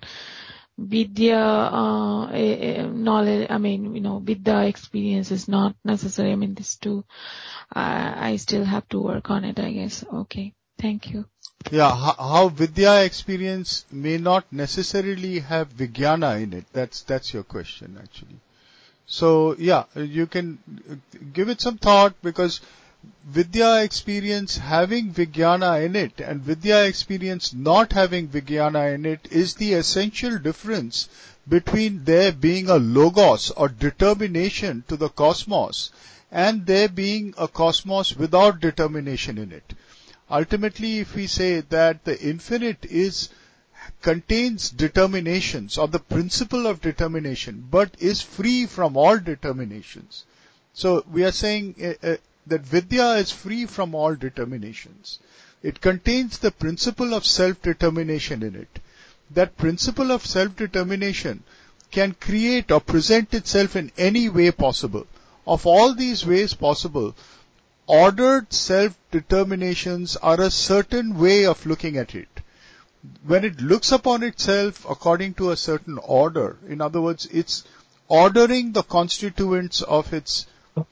Vidya uh, knowledge, I mean, you know, Vidya experience is not necessary. I mean, these two, uh, I still have to work on it, I guess. Okay. Thank you. Yeah, how, how Vidya experience may not necessarily have Vijnana in it. That's, that's your question, actually. So, yeah, you can give it some thought, because Vidya experience having Vijnana in it and Vidya experience not having Vijnana in it is the essential difference between there being a logos or determination to the cosmos and there being a cosmos without determination in it. Ultimately, if we say that the infinite is contains determinations or the principle of determination, but is free from all determinations. So we are saying uh, uh, that Vidya is free from all determinations. It contains the principle of self-determination in it. That principle of self-determination can create or present itself in any way possible. Of all these ways possible, ordered self-determinations are a certain way of looking at it. When it looks upon itself according to a certain order, in other words, it's ordering the constituents of its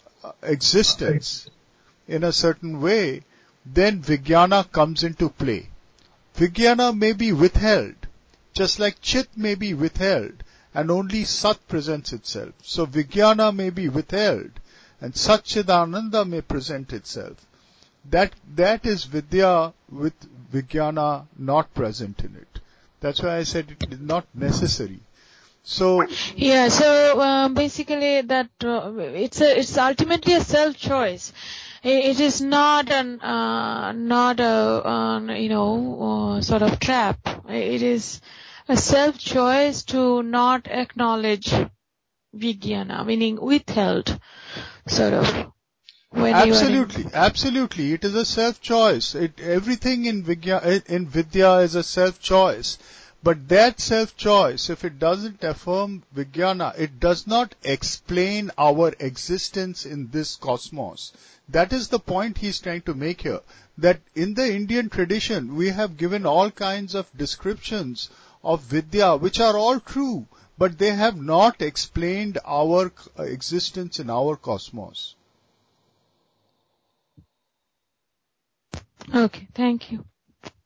existence in a certain way, then Vijnana comes into play. Vijnana may be withheld, just like Chit may be withheld, and only Sat presents itself. So Vijnana may be withheld, and Satchidananda may present itself. That, that is Vidya with Vijnana not present in it. That's why I said it is not necessary. So yeah, so um, basically that uh, it's a it's ultimately a self choice. It, it is not an uh, not a uh, you know uh, sort of trap. It is a self choice to not acknowledge Vijnana, meaning withheld, sort of. When absolutely, absolutely, it is a self choice. It everything in Vidya, in Vidya is a self choice. But that self-choice, if it doesn't affirm Vijnana, it does not explain our existence in this cosmos. That is the point he's trying to make here. That in the Indian tradition, we have given all kinds of descriptions of Vidya, which are all true, but they have not explained our existence in our cosmos. Okay, thank you.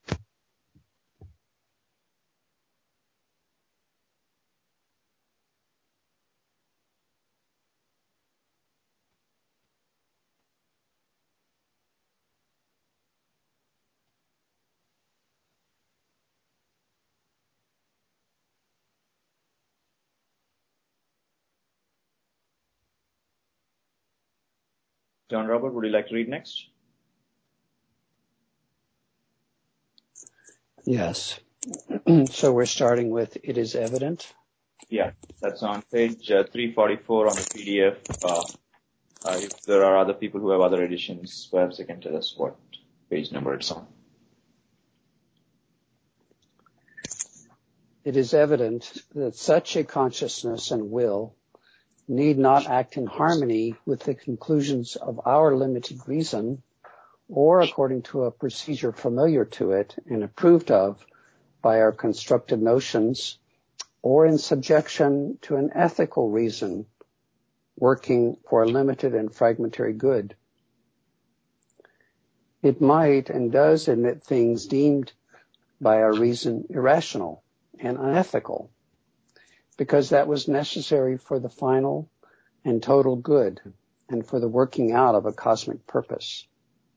John Robert, would you like to read next? Yes. So we're starting with "It is evident." Yeah, that's on page uh, three forty-four on the P D F. Uh, uh, if there are other people who have other editions, perhaps they can tell us what page number it's on. It is evident that such a consciousness and will need not act in harmony with the conclusions of our limited reason, or according to a procedure familiar to it and approved of by our constructed notions, or in subjection to an ethical reason working for a limited and fragmentary good. It might and does admit things deemed by our reason irrational and unethical, because that was necessary for the final and total good and for the working out of a cosmic purpose.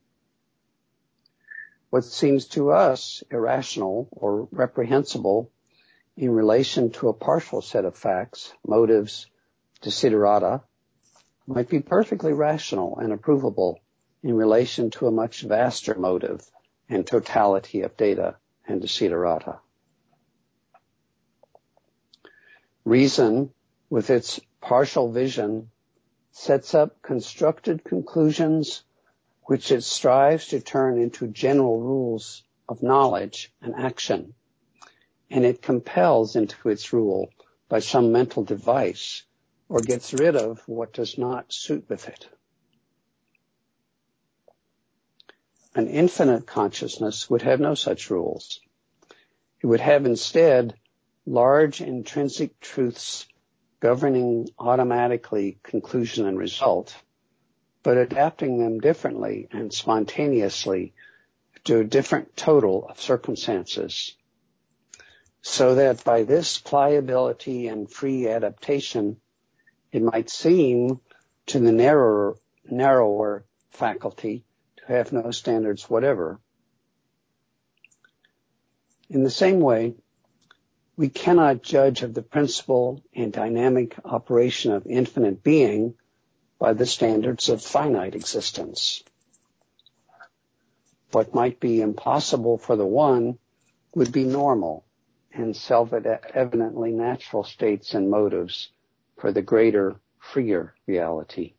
What seems to us irrational or reprehensible in relation to a partial set of facts, motives, desiderata, might be perfectly rational and approvable in relation to a much vaster motive and totality of data and desiderata. Reason, with its partial vision, sets up constructed conclusions which it strives to turn into general rules of knowledge and action, and it compels into its rule by some mental device or gets rid of what does not suit with it. An infinite consciousness would have no such rules. It would have instead large intrinsic truths governing automatically conclusion and result, but adapting them differently and spontaneously to a different total of circumstances, so that by this pliability and free adaptation, it might seem to the narrower, narrower faculty to have no standards whatever. In the same way, we cannot judge of the principle and dynamic operation of infinite being by the standards of finite existence. What might be impossible for the one would be normal and self-evidently natural states and motives for the greater, freer reality.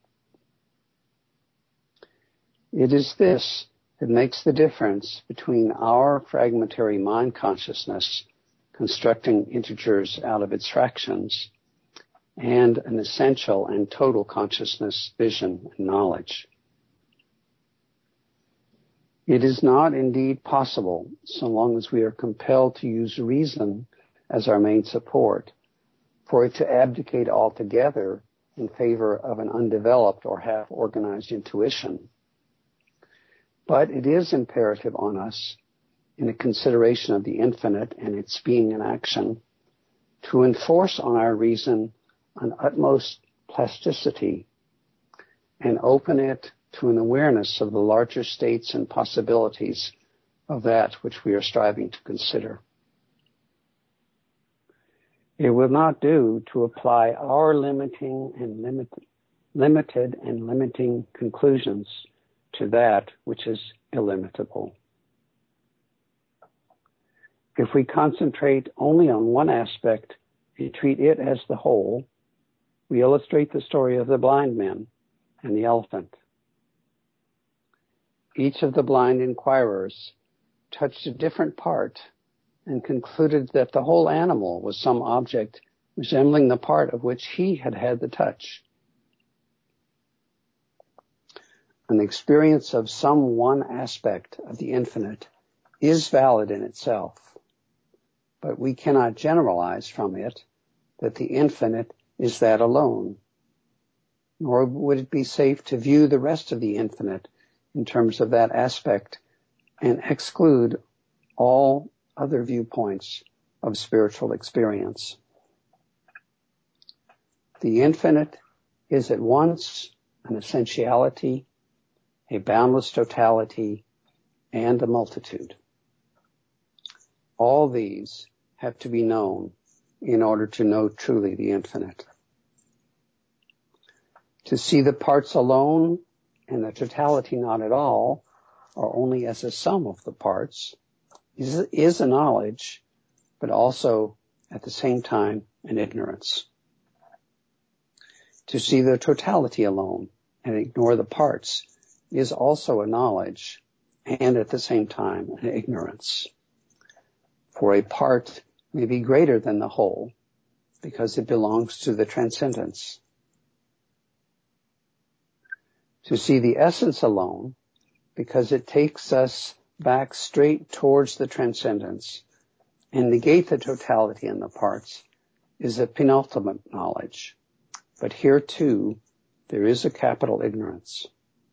It is this that makes the difference between our fragmentary mind consciousness constructing integers out of its fractions and an essential and total consciousness, vision, and knowledge. It is not indeed possible, so long as we are compelled to use reason as our main support, for it to abdicate altogether in favor of an undeveloped or half-organized intuition. But it is imperative on us, in a consideration of the infinite and its being in action, to enforce on our reason an utmost plasticity and open it to an awareness of the larger states and possibilities of that which we are striving to consider. It will not do to apply our limiting and limit, limited and limiting conclusions to that which is illimitable. If we concentrate only on one aspect and treat it as the whole, we illustrate the story of the blind men and the elephant. Each of the blind inquirers touched a different part and concluded that the whole animal was some object resembling the part of which he had had the touch. An experience of some one aspect of the infinite is valid in itself, but we cannot generalize from it that the infinite is that alone, nor would it be safe to view the rest of the infinite in terms of that aspect and exclude all other viewpoints of spiritual experience. The infinite is at once an essentiality, a boundless totality, and a multitude. All these have to be known in order to know truly the infinite. To see the parts alone and the totality not at all, or only as a sum of the parts, is, is a knowledge, but also at the same time an ignorance. To see the totality alone and ignore the parts is also a knowledge, and at the same time an ignorance. For a part may be greater than the whole, because it belongs to the transcendence. To see the essence alone, because it takes us back straight towards the transcendence, and negate the totality in the parts, is a penultimate knowledge. But here too, there is a capital ignorance.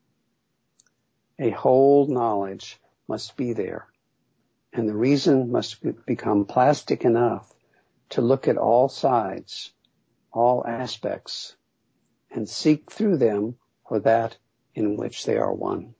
A whole knowledge must be there, and the reason must be- become plastic enough to look at all sides, all aspects, and seek through them for that in which they are one.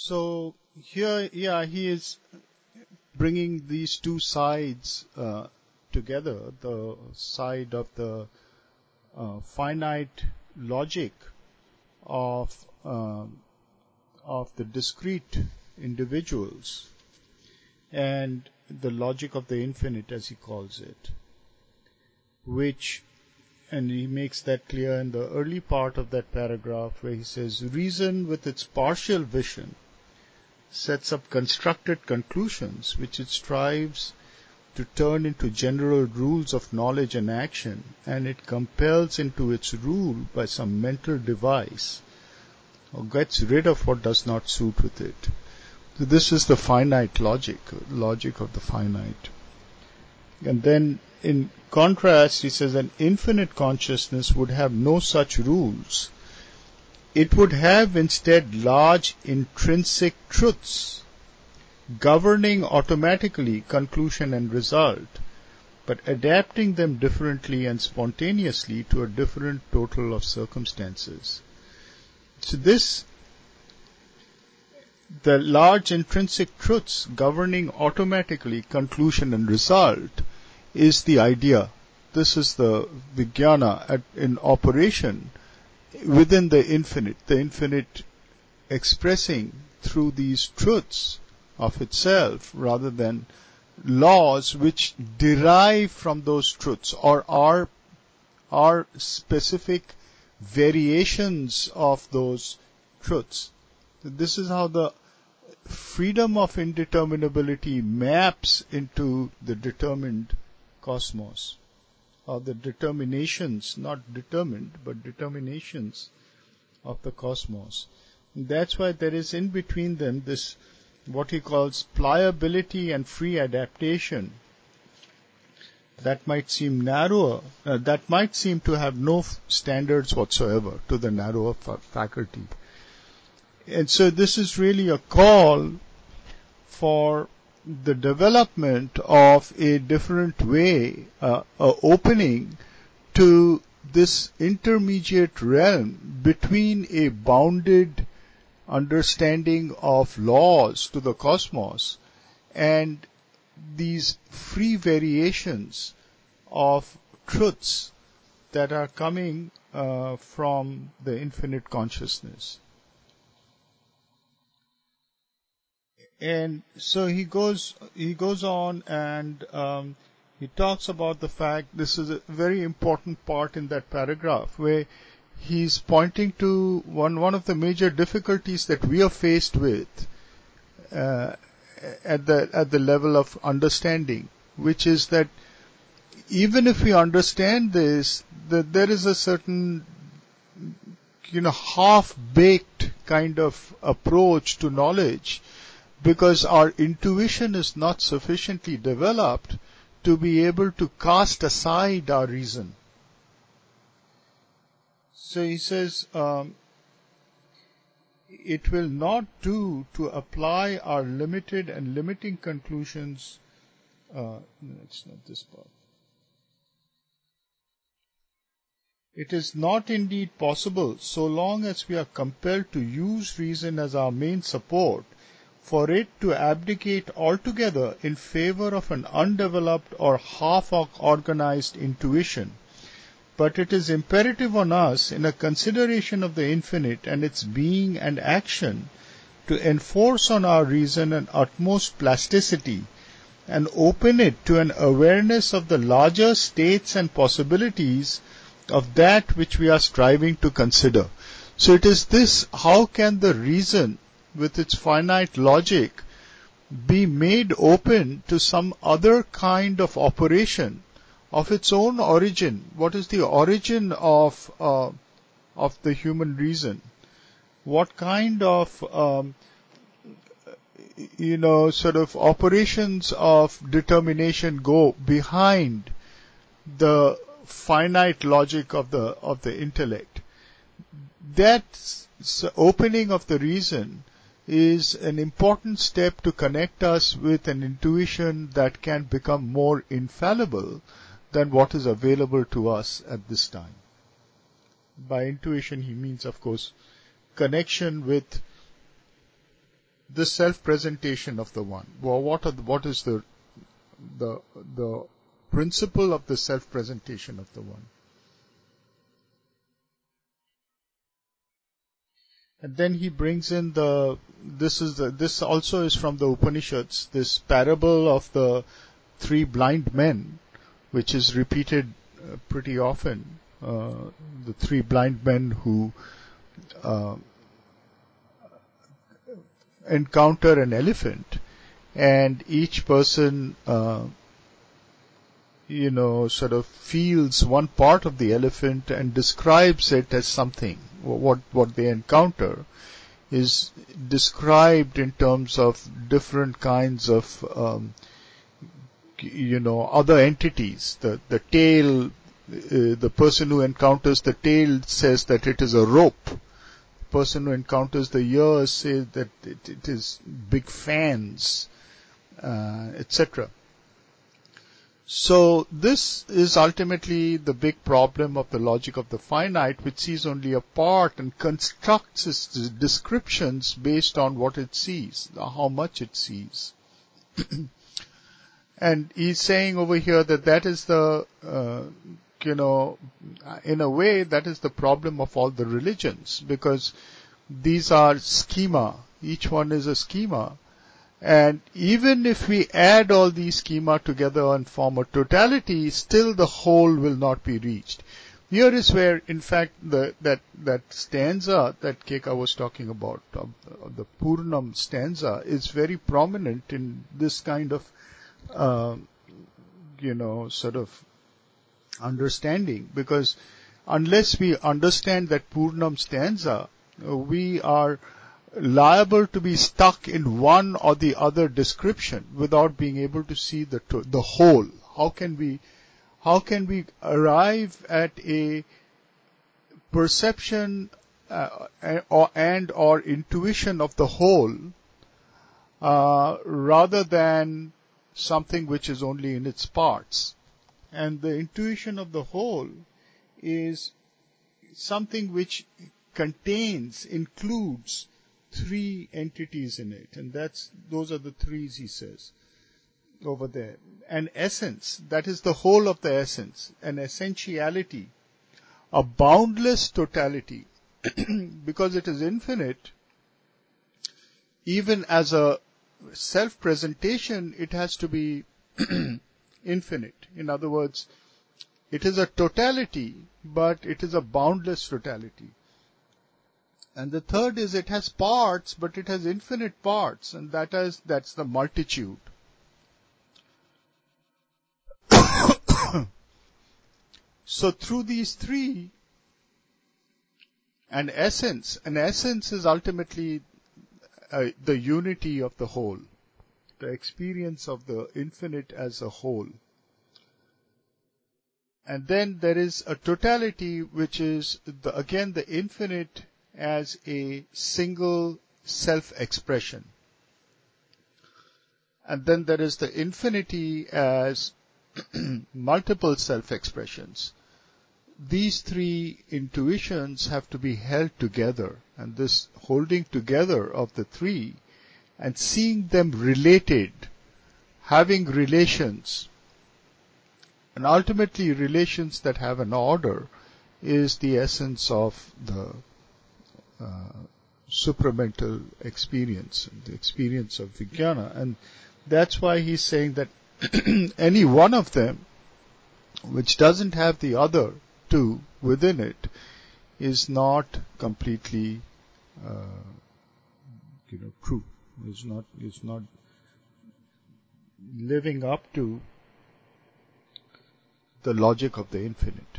So here, yeah, he is bringing these two sides uh, together, the side of the uh, finite logic of um, of the discrete individuals and the logic of the infinite, as he calls it, which, and he makes that clear in the early part of that paragraph where he says, reason with its partial vision sets up constructed conclusions which it strives to turn into general rules of knowledge and action, and it compels into its rule by some mental device, or gets rid of what does not suit with it. So this is the finite logic, logic of the finite. And then in contrast, he says an infinite consciousness would have no such rules. It would have instead large intrinsic truths, governing automatically conclusion and result, but adapting them differently and spontaneously to a different total of circumstances. So this, the large intrinsic truths governing automatically conclusion and result, is the idea. This is the vijnana at, in operation within the infinite, the infinite expressing through these truths of itself rather than laws which derive from those truths or are, are specific variations of those truths. This is how the freedom of indeterminability maps into the determined cosmos, or the determinations, not determined, but determinations of the cosmos. And that's why there is in between them this, what he calls pliability and free adaptation. That might seem narrower, uh, that might seem to have no f- standards whatsoever to the narrower fa- faculty. And so this is really a call for the development of a different way, uh, a opening to this intermediate realm between a bounded understanding of laws to the cosmos and these free variations of truths that are coming uh, from the infinite consciousness. And so he goes, he goes on and um, he talks about the fact, this is a very important part in that paragraph, where he's pointing to one, one of the major difficulties that we are faced with uh, at the, at the level of understanding, which is that even if we understand this, that there is a certain, you know, half-baked kind of approach to knowledge, because our intuition is not sufficiently developed to be able to cast aside our reason. So he says, um, it will not do to apply our limited and limiting conclusions. Uh, no, it's not this part. It is not indeed possible, so long as we are compelled to use reason as our main support, for it to abdicate altogether in favor of an undeveloped or half-organized intuition. But it is imperative on us, in a consideration of the infinite and its being and action, to enforce on our reason an utmost plasticity and open it to an awareness of the larger states and possibilities of that which we are striving to consider. So it is this, how can the reason with its finite logic be made open to some other kind of operation of its own origin? What is the origin of uh, of the human reason? What kind of um, you know sort of operations of determination go behind the finite logic of the of the intellect? That opening of the reason is an important step to connect us with an intuition that can become more infallible than what is available to us at this time. By intuition, he means, of course, connection with the self-presentation of the one. Well, what are the, what is the the the principle of the self-presentation of the one? And then he brings in the this is the this also is from the Upanishads, this parable of the three blind men, which is repeated uh, pretty often. Uh, the three blind men who uh, encounter an elephant, and each person, uh, you know, sort of feels one part of the elephant and describes it as something. What what they encounter is described in terms of different kinds of, um, you know, other entities. The the tail, uh, the person who encounters the tail says that it is a rope. The person who encounters the ears says that it, it is big fans, uh, et cetera. So this is ultimately the big problem of the logic of the finite, which sees only a part and constructs its descriptions based on what it sees, how much it sees. And he's saying over here that that is the, uh, you know, in a way that is the problem of all the religions, because these are schema. Each one is a schema. And even if we add all these schema together and form a totality, still the whole will not be reached. Here is where, in fact, the, that, that stanza that Keka was talking about, uh, the Purnam stanza, is very prominent in this kind of, uh, you know, sort of understanding, because unless we understand that Purnam stanza, uh, we are liable to be stuck in one or the other description without being able to see the to- the whole. How can we how can we arrive at a perception uh, or and or intuition of the whole uh, rather than something which is only in its parts? And the intuition of the whole is something which contains, includes three entities in it, and that's those are the threes he says over there. An essence, that is the whole of the essence, an essentiality, a boundless totality, because it is infinite. Even as a self-presentation, it has to be infinite. In other words, it is a totality, but it is a boundless totality. And the third is it has parts, but it has infinite parts, and that is, that's the multitude. So through these three, an essence, an essence is ultimately uh, the unity of the whole, the experience of the infinite as a whole. And then there is a totality, which is, the, again, the infinite as a single self-expression. And then there is the infinity as multiple self-expressions. These three intuitions have to be held together, and this holding together of the three and seeing them related, having relations, and ultimately relations that have an order, is the essence of the uh, supramental experience, the experience of Vijnana. And that's why he's saying that any one of them which doesn't have the other two within it is not completely uh, you know true, is not is not living up to the logic of the infinite.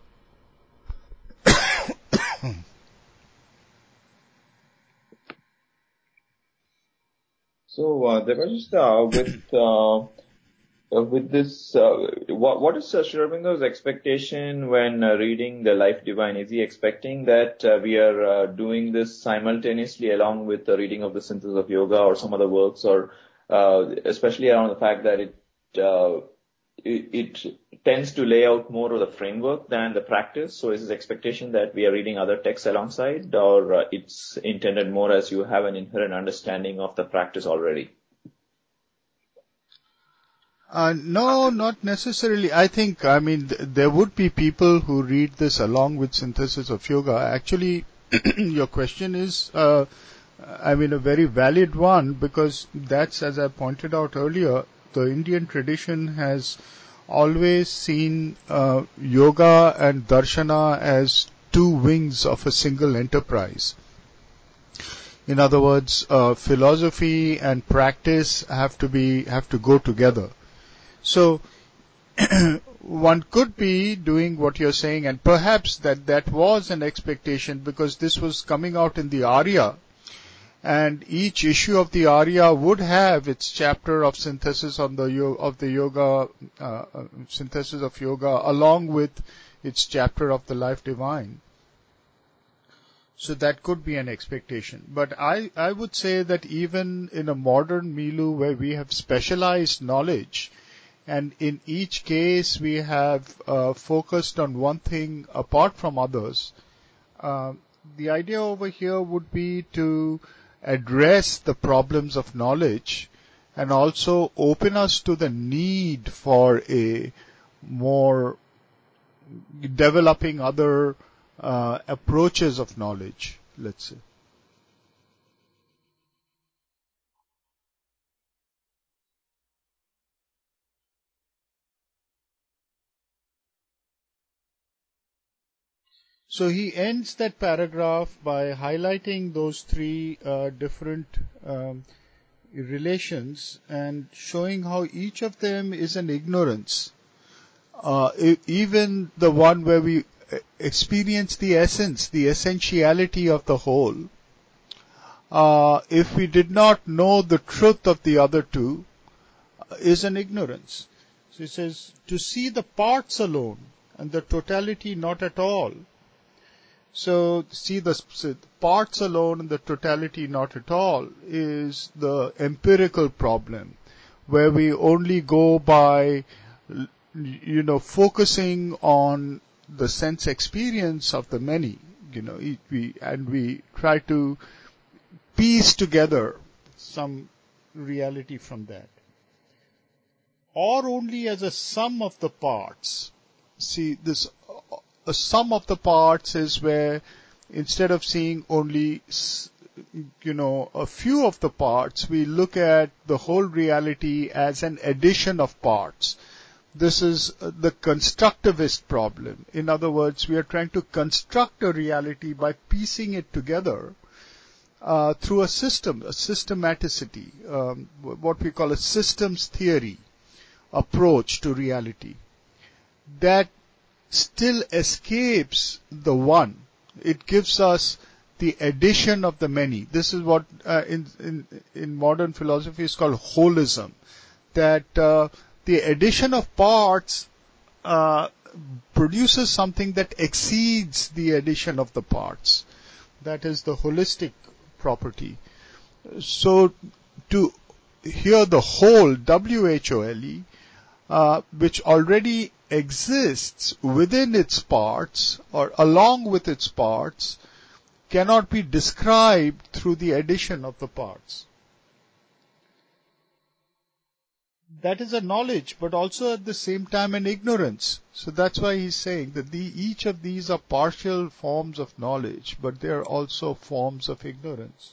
So, uh, there was just, uh, with, uh, uh, with this, uh, what, what is uh, Sri Aurobindo's expectation when uh, reading the Life Divine? Is he expecting that uh, we are uh, doing this simultaneously along with the reading of the Synthesis of Yoga or some other works, or uh, especially around the fact that it, uh, it, it tends to lay out more of the framework than the practice. So is his expectation that we are reading other texts alongside, or uh, it's intended more as you have an inherent understanding of the practice already? Uh, no, not necessarily. I think, I mean, th- there would be people who read this along with Synthesis of Yoga. Actually, your question is, uh, I mean, a very valid one, because that's, as I pointed out earlier, the Indian tradition has always seen uh, yoga and darshana as two wings of a single enterprise. In other words, uh, philosophy and practice have to be have to go together. So one could be doing what you're saying, and perhaps that that was an expectation, because this was coming out in the Arya, and each issue of the Arya would have its chapter of synthesis on the of the yoga, uh, synthesis of yoga, along with its chapter of the life divine. So that could be an expectation. But I, I would say that even in a modern milieu where we have specialized knowledge, and in each case we have uh, focused on one thing apart from others, uh, the idea over here would be to address the problems of knowledge and also open us to the need for a more developing other uh, approaches of knowledge, let's say. So he ends that paragraph by highlighting those three uh, different um, relations and showing how each of them is an ignorance. Uh, e- even the one where we experience the essence, the essentiality of the whole, uh, if we did not know the truth of the other two, uh, is an ignorance. So he says, to see the parts alone and the totality not at all. So, see the so parts alone and the totality not at all is the empirical problem, where we only go by, you know, focusing on the sense experience of the many, you know, we, and we try to piece together some reality from that. Or only as a sum of the parts. See, this a sum of the parts is where instead of seeing only, you know, a few of the parts, we look at the whole reality as an addition of parts. This is the constructivist problem. In other words, we are trying to construct a reality by piecing it together uh, through a system, a systematicity, um, what we call a systems theory approach to reality. That still escapes the one. It gives us the addition of the many. This is what uh, in, in in modern philosophy is called holism. That uh, the addition of parts uh, produces something that exceeds the addition of the parts. That is the holistic property. So to hear the whole, W H O L E, uh, which already exists within its parts or along with its parts, cannot be described through the addition of the parts. That is a knowledge, but also at the same time an ignorance. So that's why he's saying that the, each of these are partial forms of knowledge, but they are also forms of ignorance.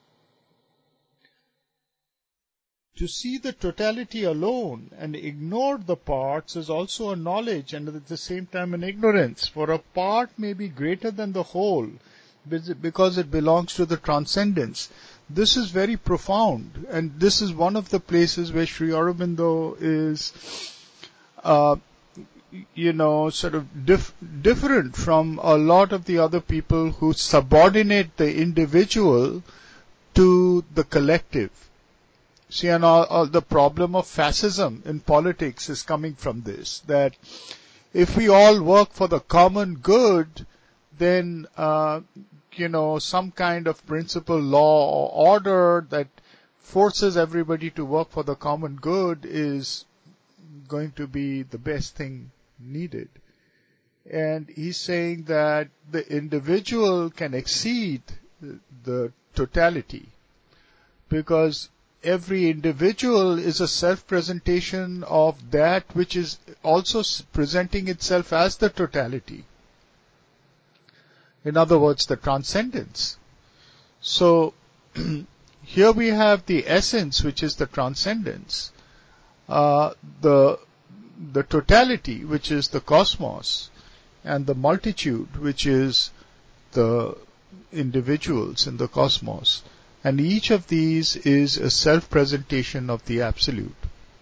To see the totality alone and ignore the parts is also a knowledge and at the same time an ignorance. For a part may be greater than the whole because it belongs to the transcendence. This is very profound, and this is one of the places where Sri Aurobindo is, uh, you know, sort of dif- different from a lot of the other people who subordinate the individual to the collective. See, and all, all the problem of fascism in politics is coming from this, that if we all work for the common good, then, uh, you know, some kind of principle, law, or order that forces everybody to work for the common good is going to be the best thing needed. And he's saying that the individual can exceed the totality, because every individual is a self-presentation of that which is also presenting itself as the totality. In other words, the transcendence. So, here we have the essence, which is the transcendence, uh, the, the totality, which is the cosmos, and the multitude, which is the individuals in the cosmos. And each of these is a self-presentation of the Absolute.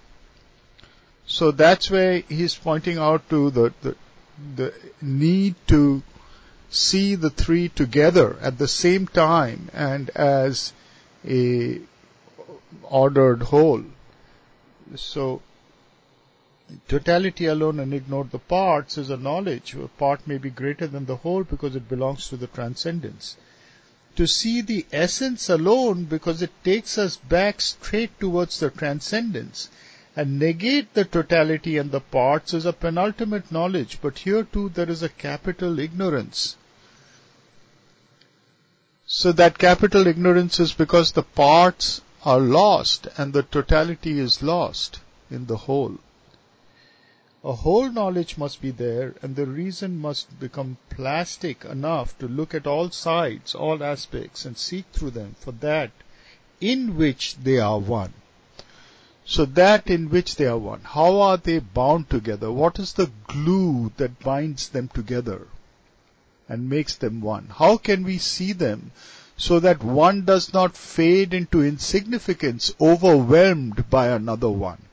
So that's where he's pointing out to the, the, the need to see the three together at the same time and as a ordered whole. So, totality alone and ignore the parts is a knowledge. A part may be greater than the whole because it belongs to the transcendence. To see the essence alone, because it takes us back straight towards the transcendence, and negate the totality and the parts is a penultimate knowledge. But here too there is a capital ignorance. So that capital ignorance is because the parts are lost and the totality is lost in the whole. A whole knowledge must be there, and the reason must become plastic enough to look at all sides, all aspects, and seek through them for that in which they are one. So that in which they are one, how are they bound together? What is the glue that binds them together and makes them one? How can we see them so that one does not fade into insignificance, overwhelmed by another one?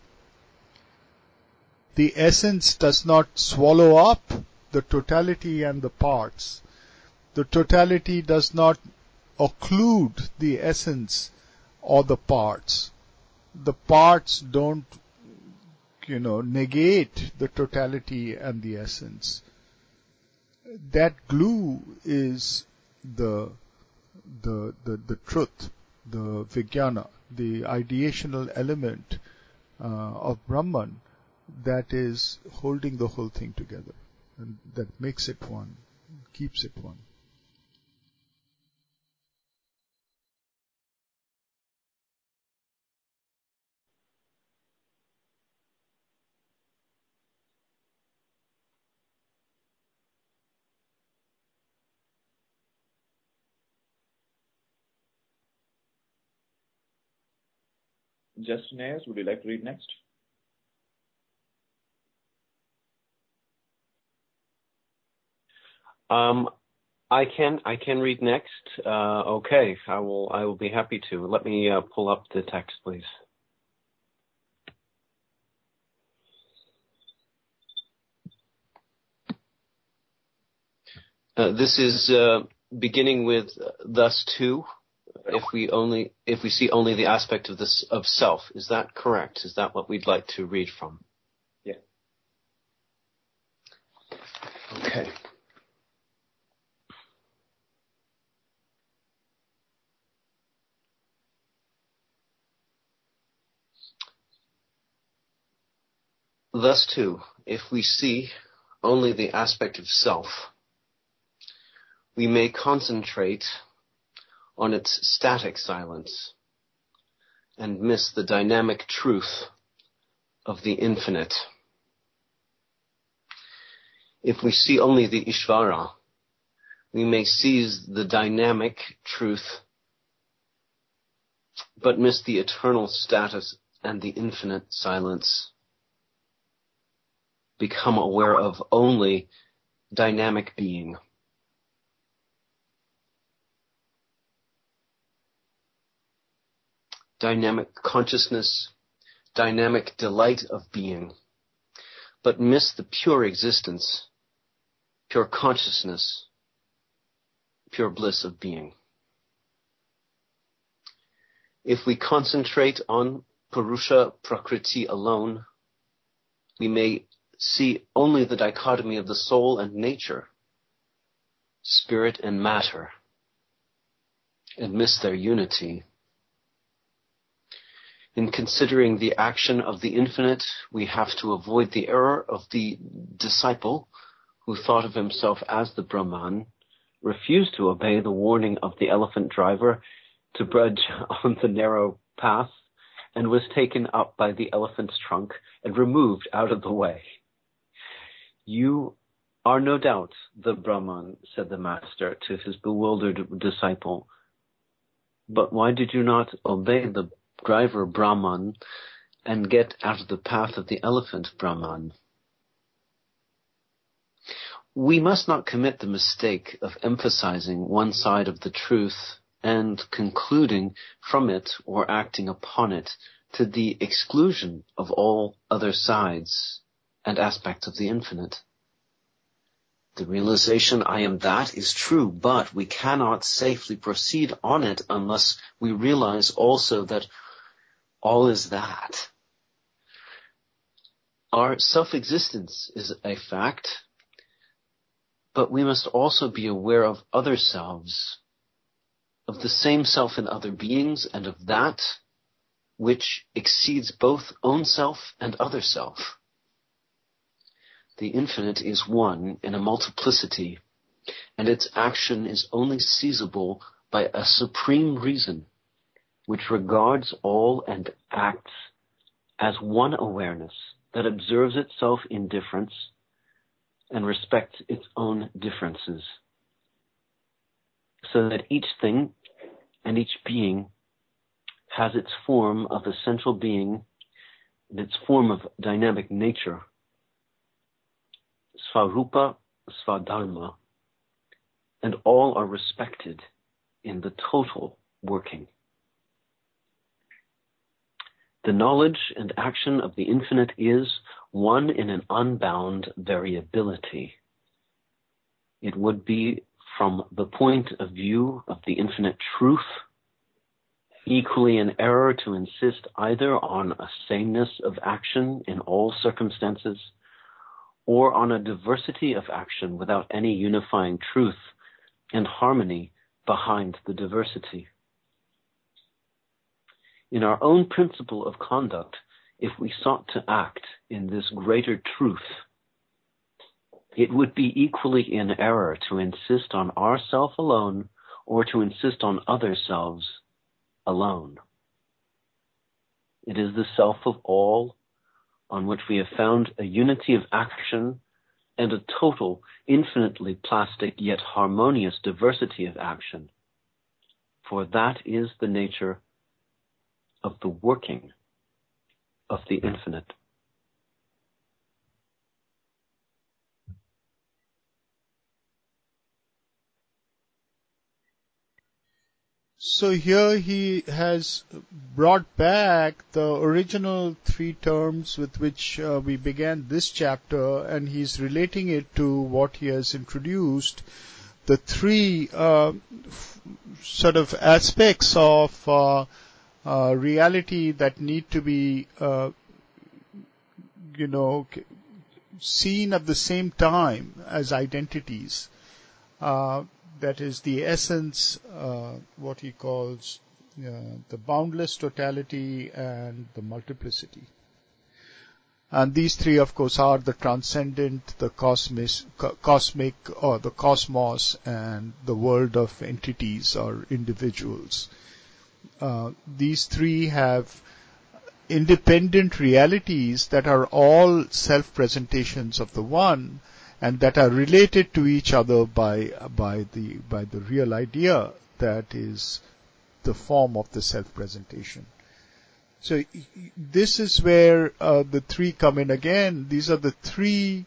The essence does not swallow up the totality and the parts. The totality does not occlude the essence or the parts. The parts don't, you know, negate the totality and the essence. That glue is the, the, the, the truth, the vijnana, the ideational element uh, of Brahman, that is holding the whole thing together, and that makes it one, keeps it one. Justin Ayers, would you like to read next? Um, I can I can read next. Uh, okay, I will I will be happy to. Let me uh, pull up the text, please. Uh, this is uh, beginning with uh, thus too. If we only if we see only the aspect of this of self, is that correct? Is that what we'd like to read from? Yeah. Okay. Thus too, if we see only the aspect of self, we may concentrate on its static silence and miss the dynamic truth of the infinite. If we see only the Ishvara, we may seize the dynamic truth, but miss the eternal status and the infinite silence. Become aware of only dynamic being. Dynamic consciousness, dynamic delight of being, but miss the pure existence, pure consciousness, pure bliss of being. If we concentrate on Purusha Prakriti alone, we may see only the dichotomy of the soul and nature, spirit and matter, and miss their unity. In considering the action of the infinite, we have to avoid the error of the disciple who thought of himself as the Brahman, refused to obey the warning of the elephant driver to trudge on the narrow path, and was taken up by the elephant's trunk and removed out of the way. You are no doubt the Brahman, said the master to his bewildered disciple. But why did you not obey the driver Brahman and get out of the path of the elephant Brahman? We must not commit the mistake of emphasizing one side of the truth and concluding from it or acting upon it to the exclusion of all other sides and aspects of the infinite. The realization, I am that, is true, but we cannot safely proceed on it unless we realize also that all is that. Our self-existence is a fact, but we must also be aware of other selves, of the same self in other beings, and of that which exceeds both own self and other self. The infinite is one in a multiplicity, and its action is only seizable by a supreme reason, which regards all and acts as one awareness that observes itself in difference and respects its own differences, so that each thing and each being has its form of essential being and its form of dynamic nature, Svarupa, Svadharma, and all are respected in the total working. The knowledge and action of the infinite is one in an unbound variability. It would be, from the point of view of the infinite truth, equally an error to insist either on a sameness of action in all circumstances or on a diversity of action without any unifying truth and harmony behind the diversity. In our own principle of conduct, if we sought to act in this greater truth, it would be equally in error to insist on ourself alone or to insist on other selves alone. It is the self of all on which we have found a unity of action and a total, infinitely plastic yet harmonious diversity of action. For that is the nature of the working of the infinite. So here he has brought back the original three terms with which uh, we began this chapter, and he's relating it to what he has introduced, the three uh, f- sort of aspects of uh, uh, reality that need to be, uh, you know, seen at the same time as identities. Uh, That is the essence, uh, what he calls uh, the boundless totality and the multiplicity. And these three, of course, are the transcendent, the cosmic, co- cosmic or the cosmos, and the world of entities or individuals. Uh, these three have independent realities that are all self-presentations of the one, and that are related to each other by by the by the real idea that is the form of the self-presentation. So this is where uh, the three come in again. These are the three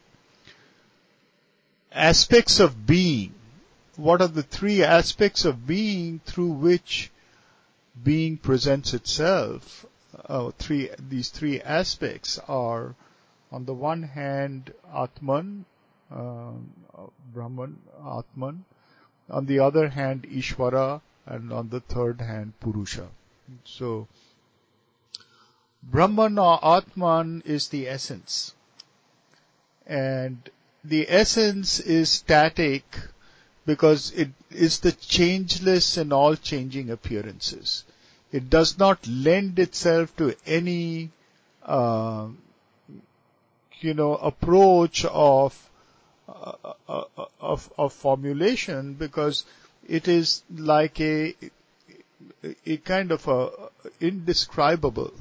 aspects of being. What are the three aspects of being through which being presents itself? Uh, three these three aspects are, on the one hand, Atman, Uh, Brahman, Atman, on the other hand Ishvara, and on the third hand Purusha. So Brahman or Atman is the essence, and the essence is static because it is the changeless and all changing appearances. It does not lend itself to any, uh, you know, approach of, uh, uh, of, of formulation, because it is like a, a kind of a indescribable.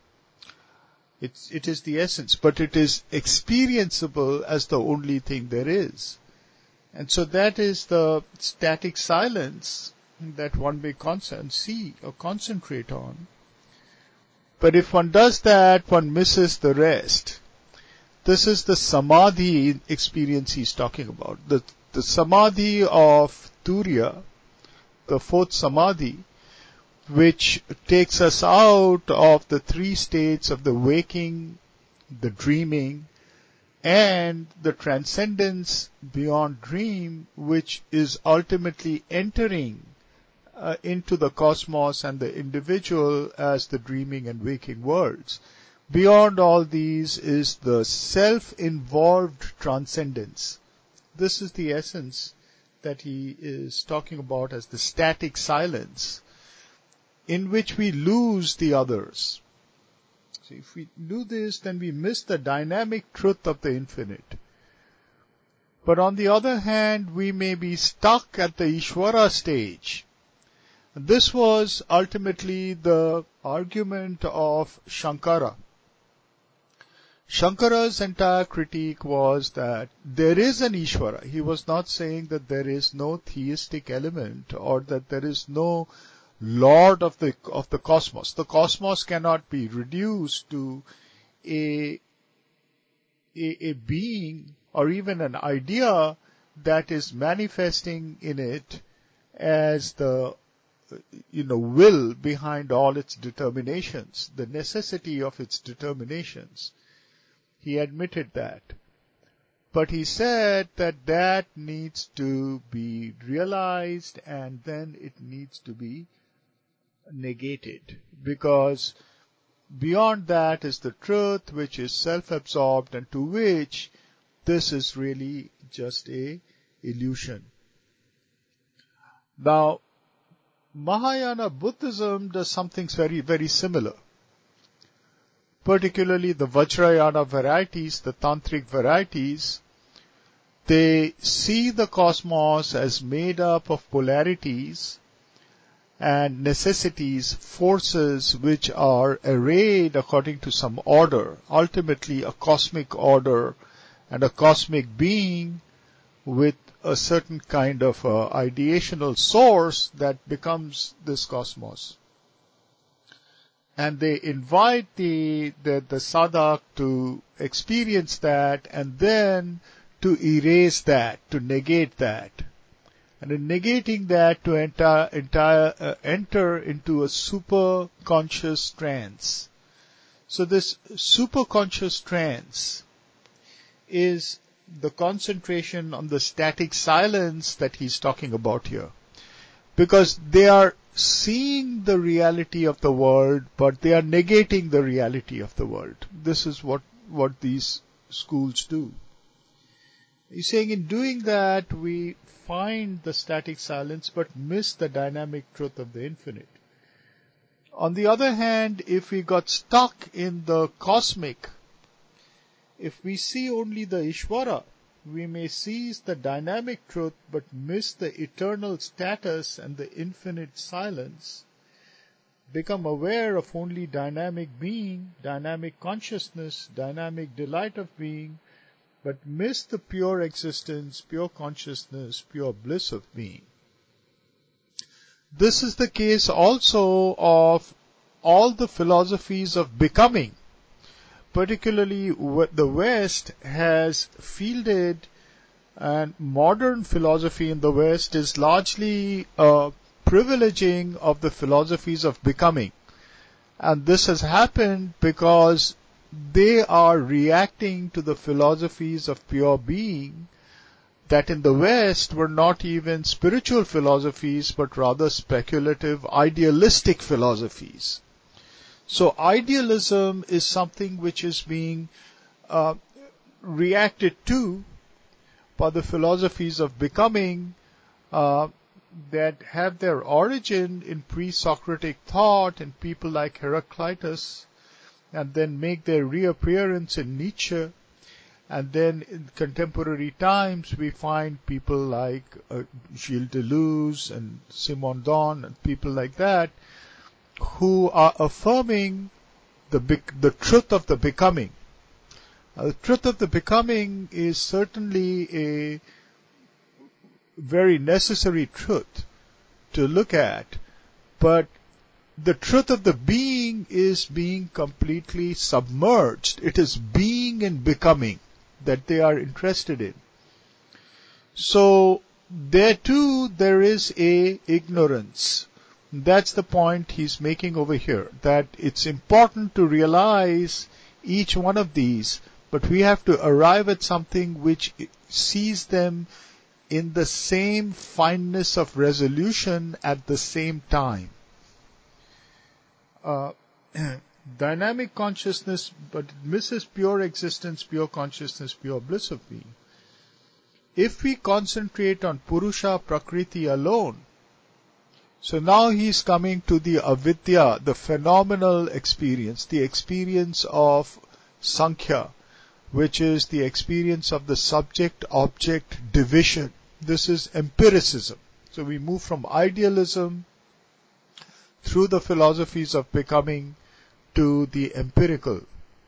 It's, it is the essence, but it is experienceable as the only thing there is. And so that is the static silence that one may con- see or concentrate on. But if one does that, one misses the rest. This is the samadhi experience he's talking about. The, the samadhi of Turiya, the fourth samadhi, which takes us out of the three states of the waking, the dreaming, and the transcendence beyond dream, which is ultimately entering uh, into the cosmos and the individual as the dreaming and waking worlds. Beyond all these is the self-involved transcendence. This is the essence that he is talking about as the static silence, in which we lose the others. So if we do this, then we miss the dynamic truth of the infinite. But on the other hand, we may be stuck at the Ishvara stage. This was ultimately the argument of Shankara. Shankara's entire critique was that there is an Ishvara. He was not saying that there is no theistic element or that there is no Lord of the of the cosmos. The cosmos cannot be reduced to a, a, a being or even an idea that is manifesting in it as the, you know, will behind all its determinations, the necessity of its determinations. He admitted that. But he said that that needs to be realized and then it needs to be negated, because beyond that is the truth which is self-absorbed and to which this is really just a illusion. Now, Mahayana Buddhism does something very, very similar. Particularly the Vajrayana varieties, the Tantric varieties, they see the cosmos as made up of polarities and necessities, forces which are arrayed according to some order, ultimately a cosmic order and a cosmic being with a certain kind of uh, ideational source that becomes this cosmos. And they invite the, the, the sadhak to experience that and then to erase that, to negate that. And in negating that, to enter, entire, uh, enter into a super-conscious trance. So this super-conscious trance is the concentration on the static silence that he's talking about here. Because they are seeing the reality of the world, but they are negating the reality of the world. This is what, what these schools do. He's saying in doing that, we find the static silence but miss the dynamic truth of the infinite. On the other hand, if we got stuck in the cosmic, if we see only the Ishvara, we may seize the dynamic truth but miss the eternal status and the infinite silence, become aware of only dynamic being, dynamic consciousness, dynamic delight of being, but miss the pure existence, pure consciousness, pure bliss of being. This is the case also of all the philosophies of becoming. Particularly the West has fielded, and modern philosophy in the West is largely a privileging of the philosophies of becoming. And this has happened because they are reacting to the philosophies of pure being that in the West were not even spiritual philosophies but rather speculative, idealistic philosophies. So idealism is something which is being uh, reacted to by the philosophies of becoming, uh, that have their origin in pre-Socratic thought and people like Heraclitus, and then make their reappearance in Nietzsche. And then in contemporary times, we find people like uh, Gilles Deleuze and Simondon and people like that, who are affirming the bec- the truth of the becoming. Uh, the truth of the becoming is certainly a very necessary truth to look at, but the truth of the being is being completely submerged. It is being and becoming that they are interested in. So there too there is a ignorance. That's the point he's making over here, that it's important to realize each one of these, but we have to arrive at something which sees them in the same fineness of resolution at the same time. Uh, dynamic consciousness, but it misses pure existence, pure consciousness, pure bliss of being. If we concentrate on Purusha Prakriti alone, so now he's coming to the avidya, the phenomenal experience, the experience of Sankhya, which is the experience of the subject-object division. This is empiricism. So we move from idealism through the philosophies of becoming to the empirical.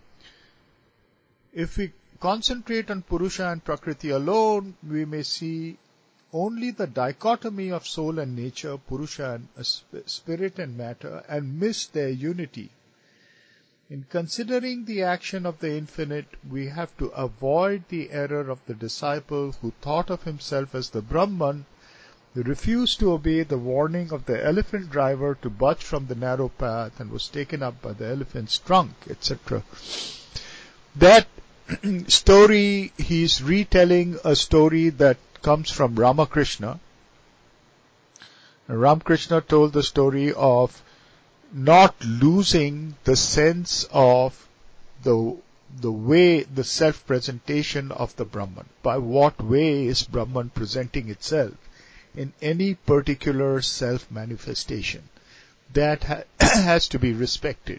If we concentrate on Purusha and Prakriti alone, we may see only the dichotomy of soul and nature, Purusha and spirit and matter, and miss their unity. In considering the action of the infinite, we have to avoid the error of the disciple who thought of himself as the Brahman, who refused to obey the warning of the elephant driver to budge from the narrow path and was taken up by the elephant's trunk, et cetera. That story, he's retelling a story that comes from Ramakrishna. Ramakrishna told the story of not losing the sense of the the way, the self-presentation of the Brahman. By what way is Brahman presenting itself in any particular self-manifestation? That ha- has to be respected.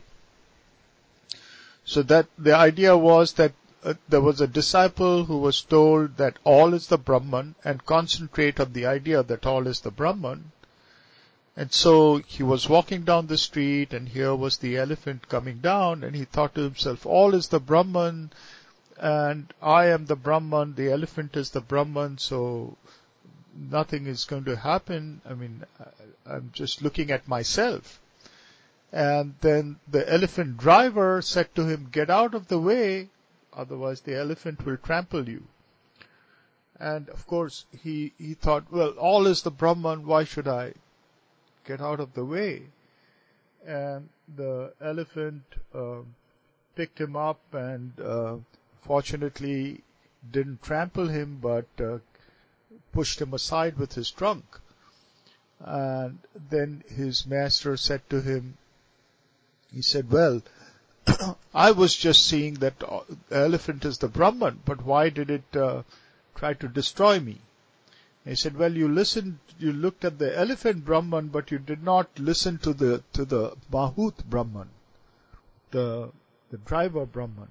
So that the idea was that uh, there was a disciple who was told that all is the Brahman and concentrate on the idea that all is the Brahman. And so he was walking down the street and here was the elephant coming down and he thought to himself, all is the Brahman and I am the Brahman, the elephant is the Brahman, so nothing is going to happen. I mean, I'm just looking at myself. And then the elephant driver said to him, get out of the way, otherwise the elephant will trample you. And of course, he, he thought, well, all is the Brahman, why should I get out of the way? And the elephant uh, picked him up and uh, fortunately didn't trample him, but uh, pushed him aside with his trunk. And then his master said to him, he said, well, I was just seeing that the elephant is the Brahman, but why did it uh, try to destroy me? And he said, well, you listened, you looked at the elephant Brahman, but you did not listen to the to the Mahut Brahman, the the driver Brahman.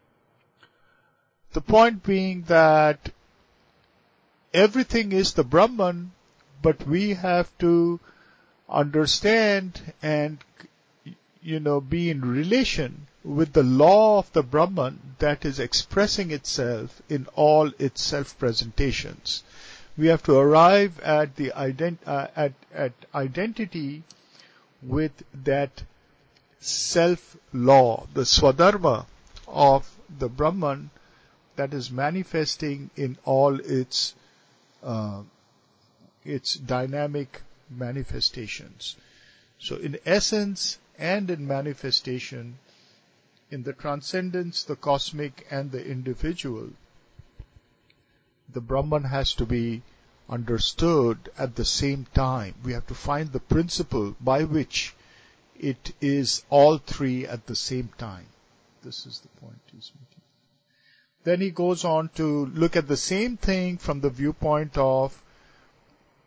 The point being that everything is the Brahman, but we have to understand and, you know, be in relation with the law of the Brahman that is expressing itself in all its self-presentations. We have to arrive at the ident- uh, at, at identity with that self-law, the Swadharma of the Brahman that is manifesting in all its uh, its dynamic manifestations. So in essence and in manifestation, in the transcendence, the cosmic and the individual, the Brahman has to be understood at the same time. We have to find the principle by which it is all three at the same time. This is the point he's making. Then he goes on to look at the same thing from the viewpoint of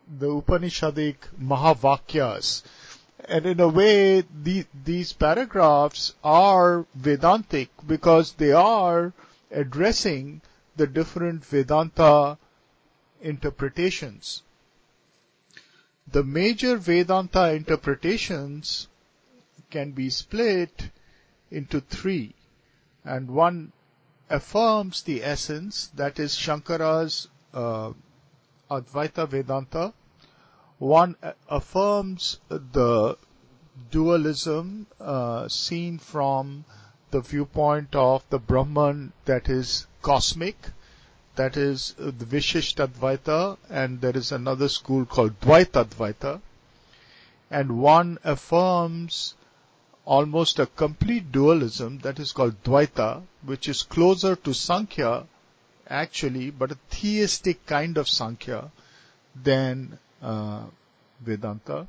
the Upanishadic Mahavakyas. And in a way, the, these paragraphs are Vedantic because they are addressing the different Vedanta interpretations. The major Vedanta interpretations can be split into three, and one affirms the essence, that is Shankara's uh, Advaita Vedanta. One affirms the dualism uh, seen from the viewpoint of the Brahman that is cosmic, that is uh, the Vishishta Advaita, and there is another school called Dvaita Advaita. And one affirms almost a complete dualism that is called Dvaita, which is closer to Sankhya actually, but a theistic kind of Sankhya than uh, Vedanta.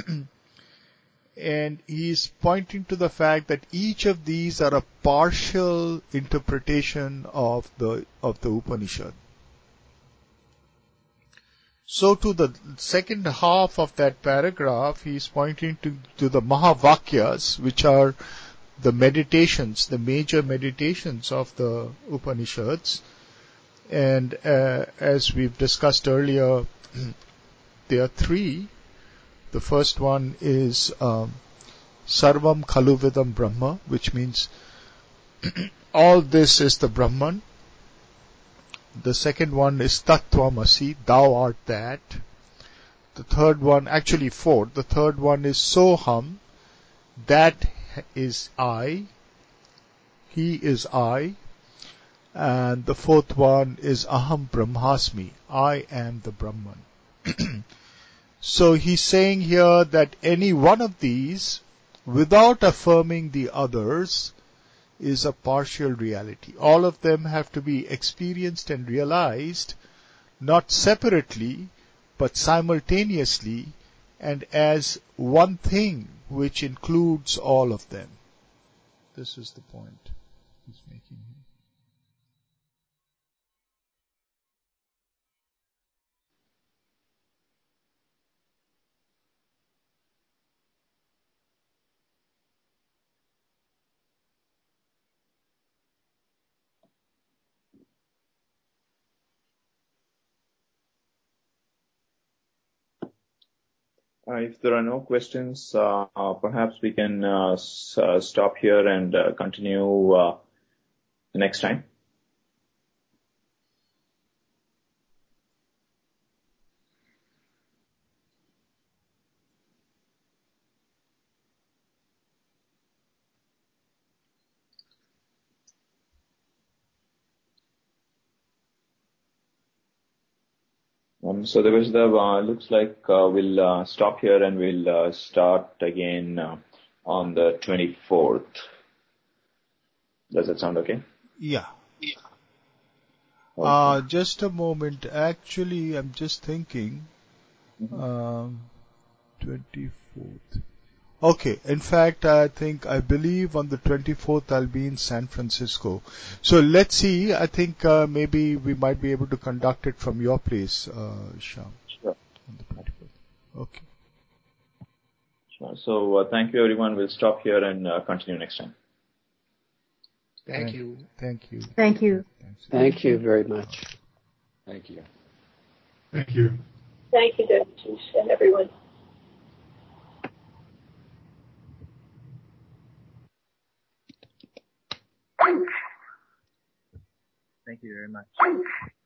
And he is pointing to the fact that each of these are a partial interpretation of the of the Upanishad. So to the second half of that paragraph, he is pointing to, to the Mahavakyas, which are the meditations, the major meditations of the Upanishads. And uh, as we've discussed earlier, there are three. The first one is um, Sarvam Khalu Vidam Brahma, which means all this is the Brahman. The second one is Tattvamasi, thou art that. The third one, actually four, the third one is Soham, that is I, he is I. And the fourth one is Aham Brahmasmi, I am the Brahman. So he's saying here that any one of these, without affirming the others, is a partial reality. All of them have to be experienced and realized, not separately, but simultaneously, and as one thing which includes all of them. This is the point he's making here. Uh, if there are no questions, uh, uh, perhaps we can uh, s- uh, stop here and uh, continue uh, next time. Um, so there was the, uh, looks like uh, we'll uh, stop here and we'll uh, start again uh, on the twenty-fourth. Does that sound okay? Yeah. Okay. Uh, just a moment. Actually, I'm just thinking, Mhm. um, twenty-fourth. Okay. In fact, I think, I believe on the twenty-fourth I'll be in San Francisco. So let's see. I think uh, maybe we might be able to conduct it from your place, uh, Shyam, Sure. on the twenty-fourth. Okay. Sure. So uh, thank you, everyone. We'll stop here and uh, continue next time. Thank Thank- you. Thank you. Thank you. Thanks. Thank you very much. Thank you. Thank you. Thank you, Devatesh, and everyone. Thank you very much.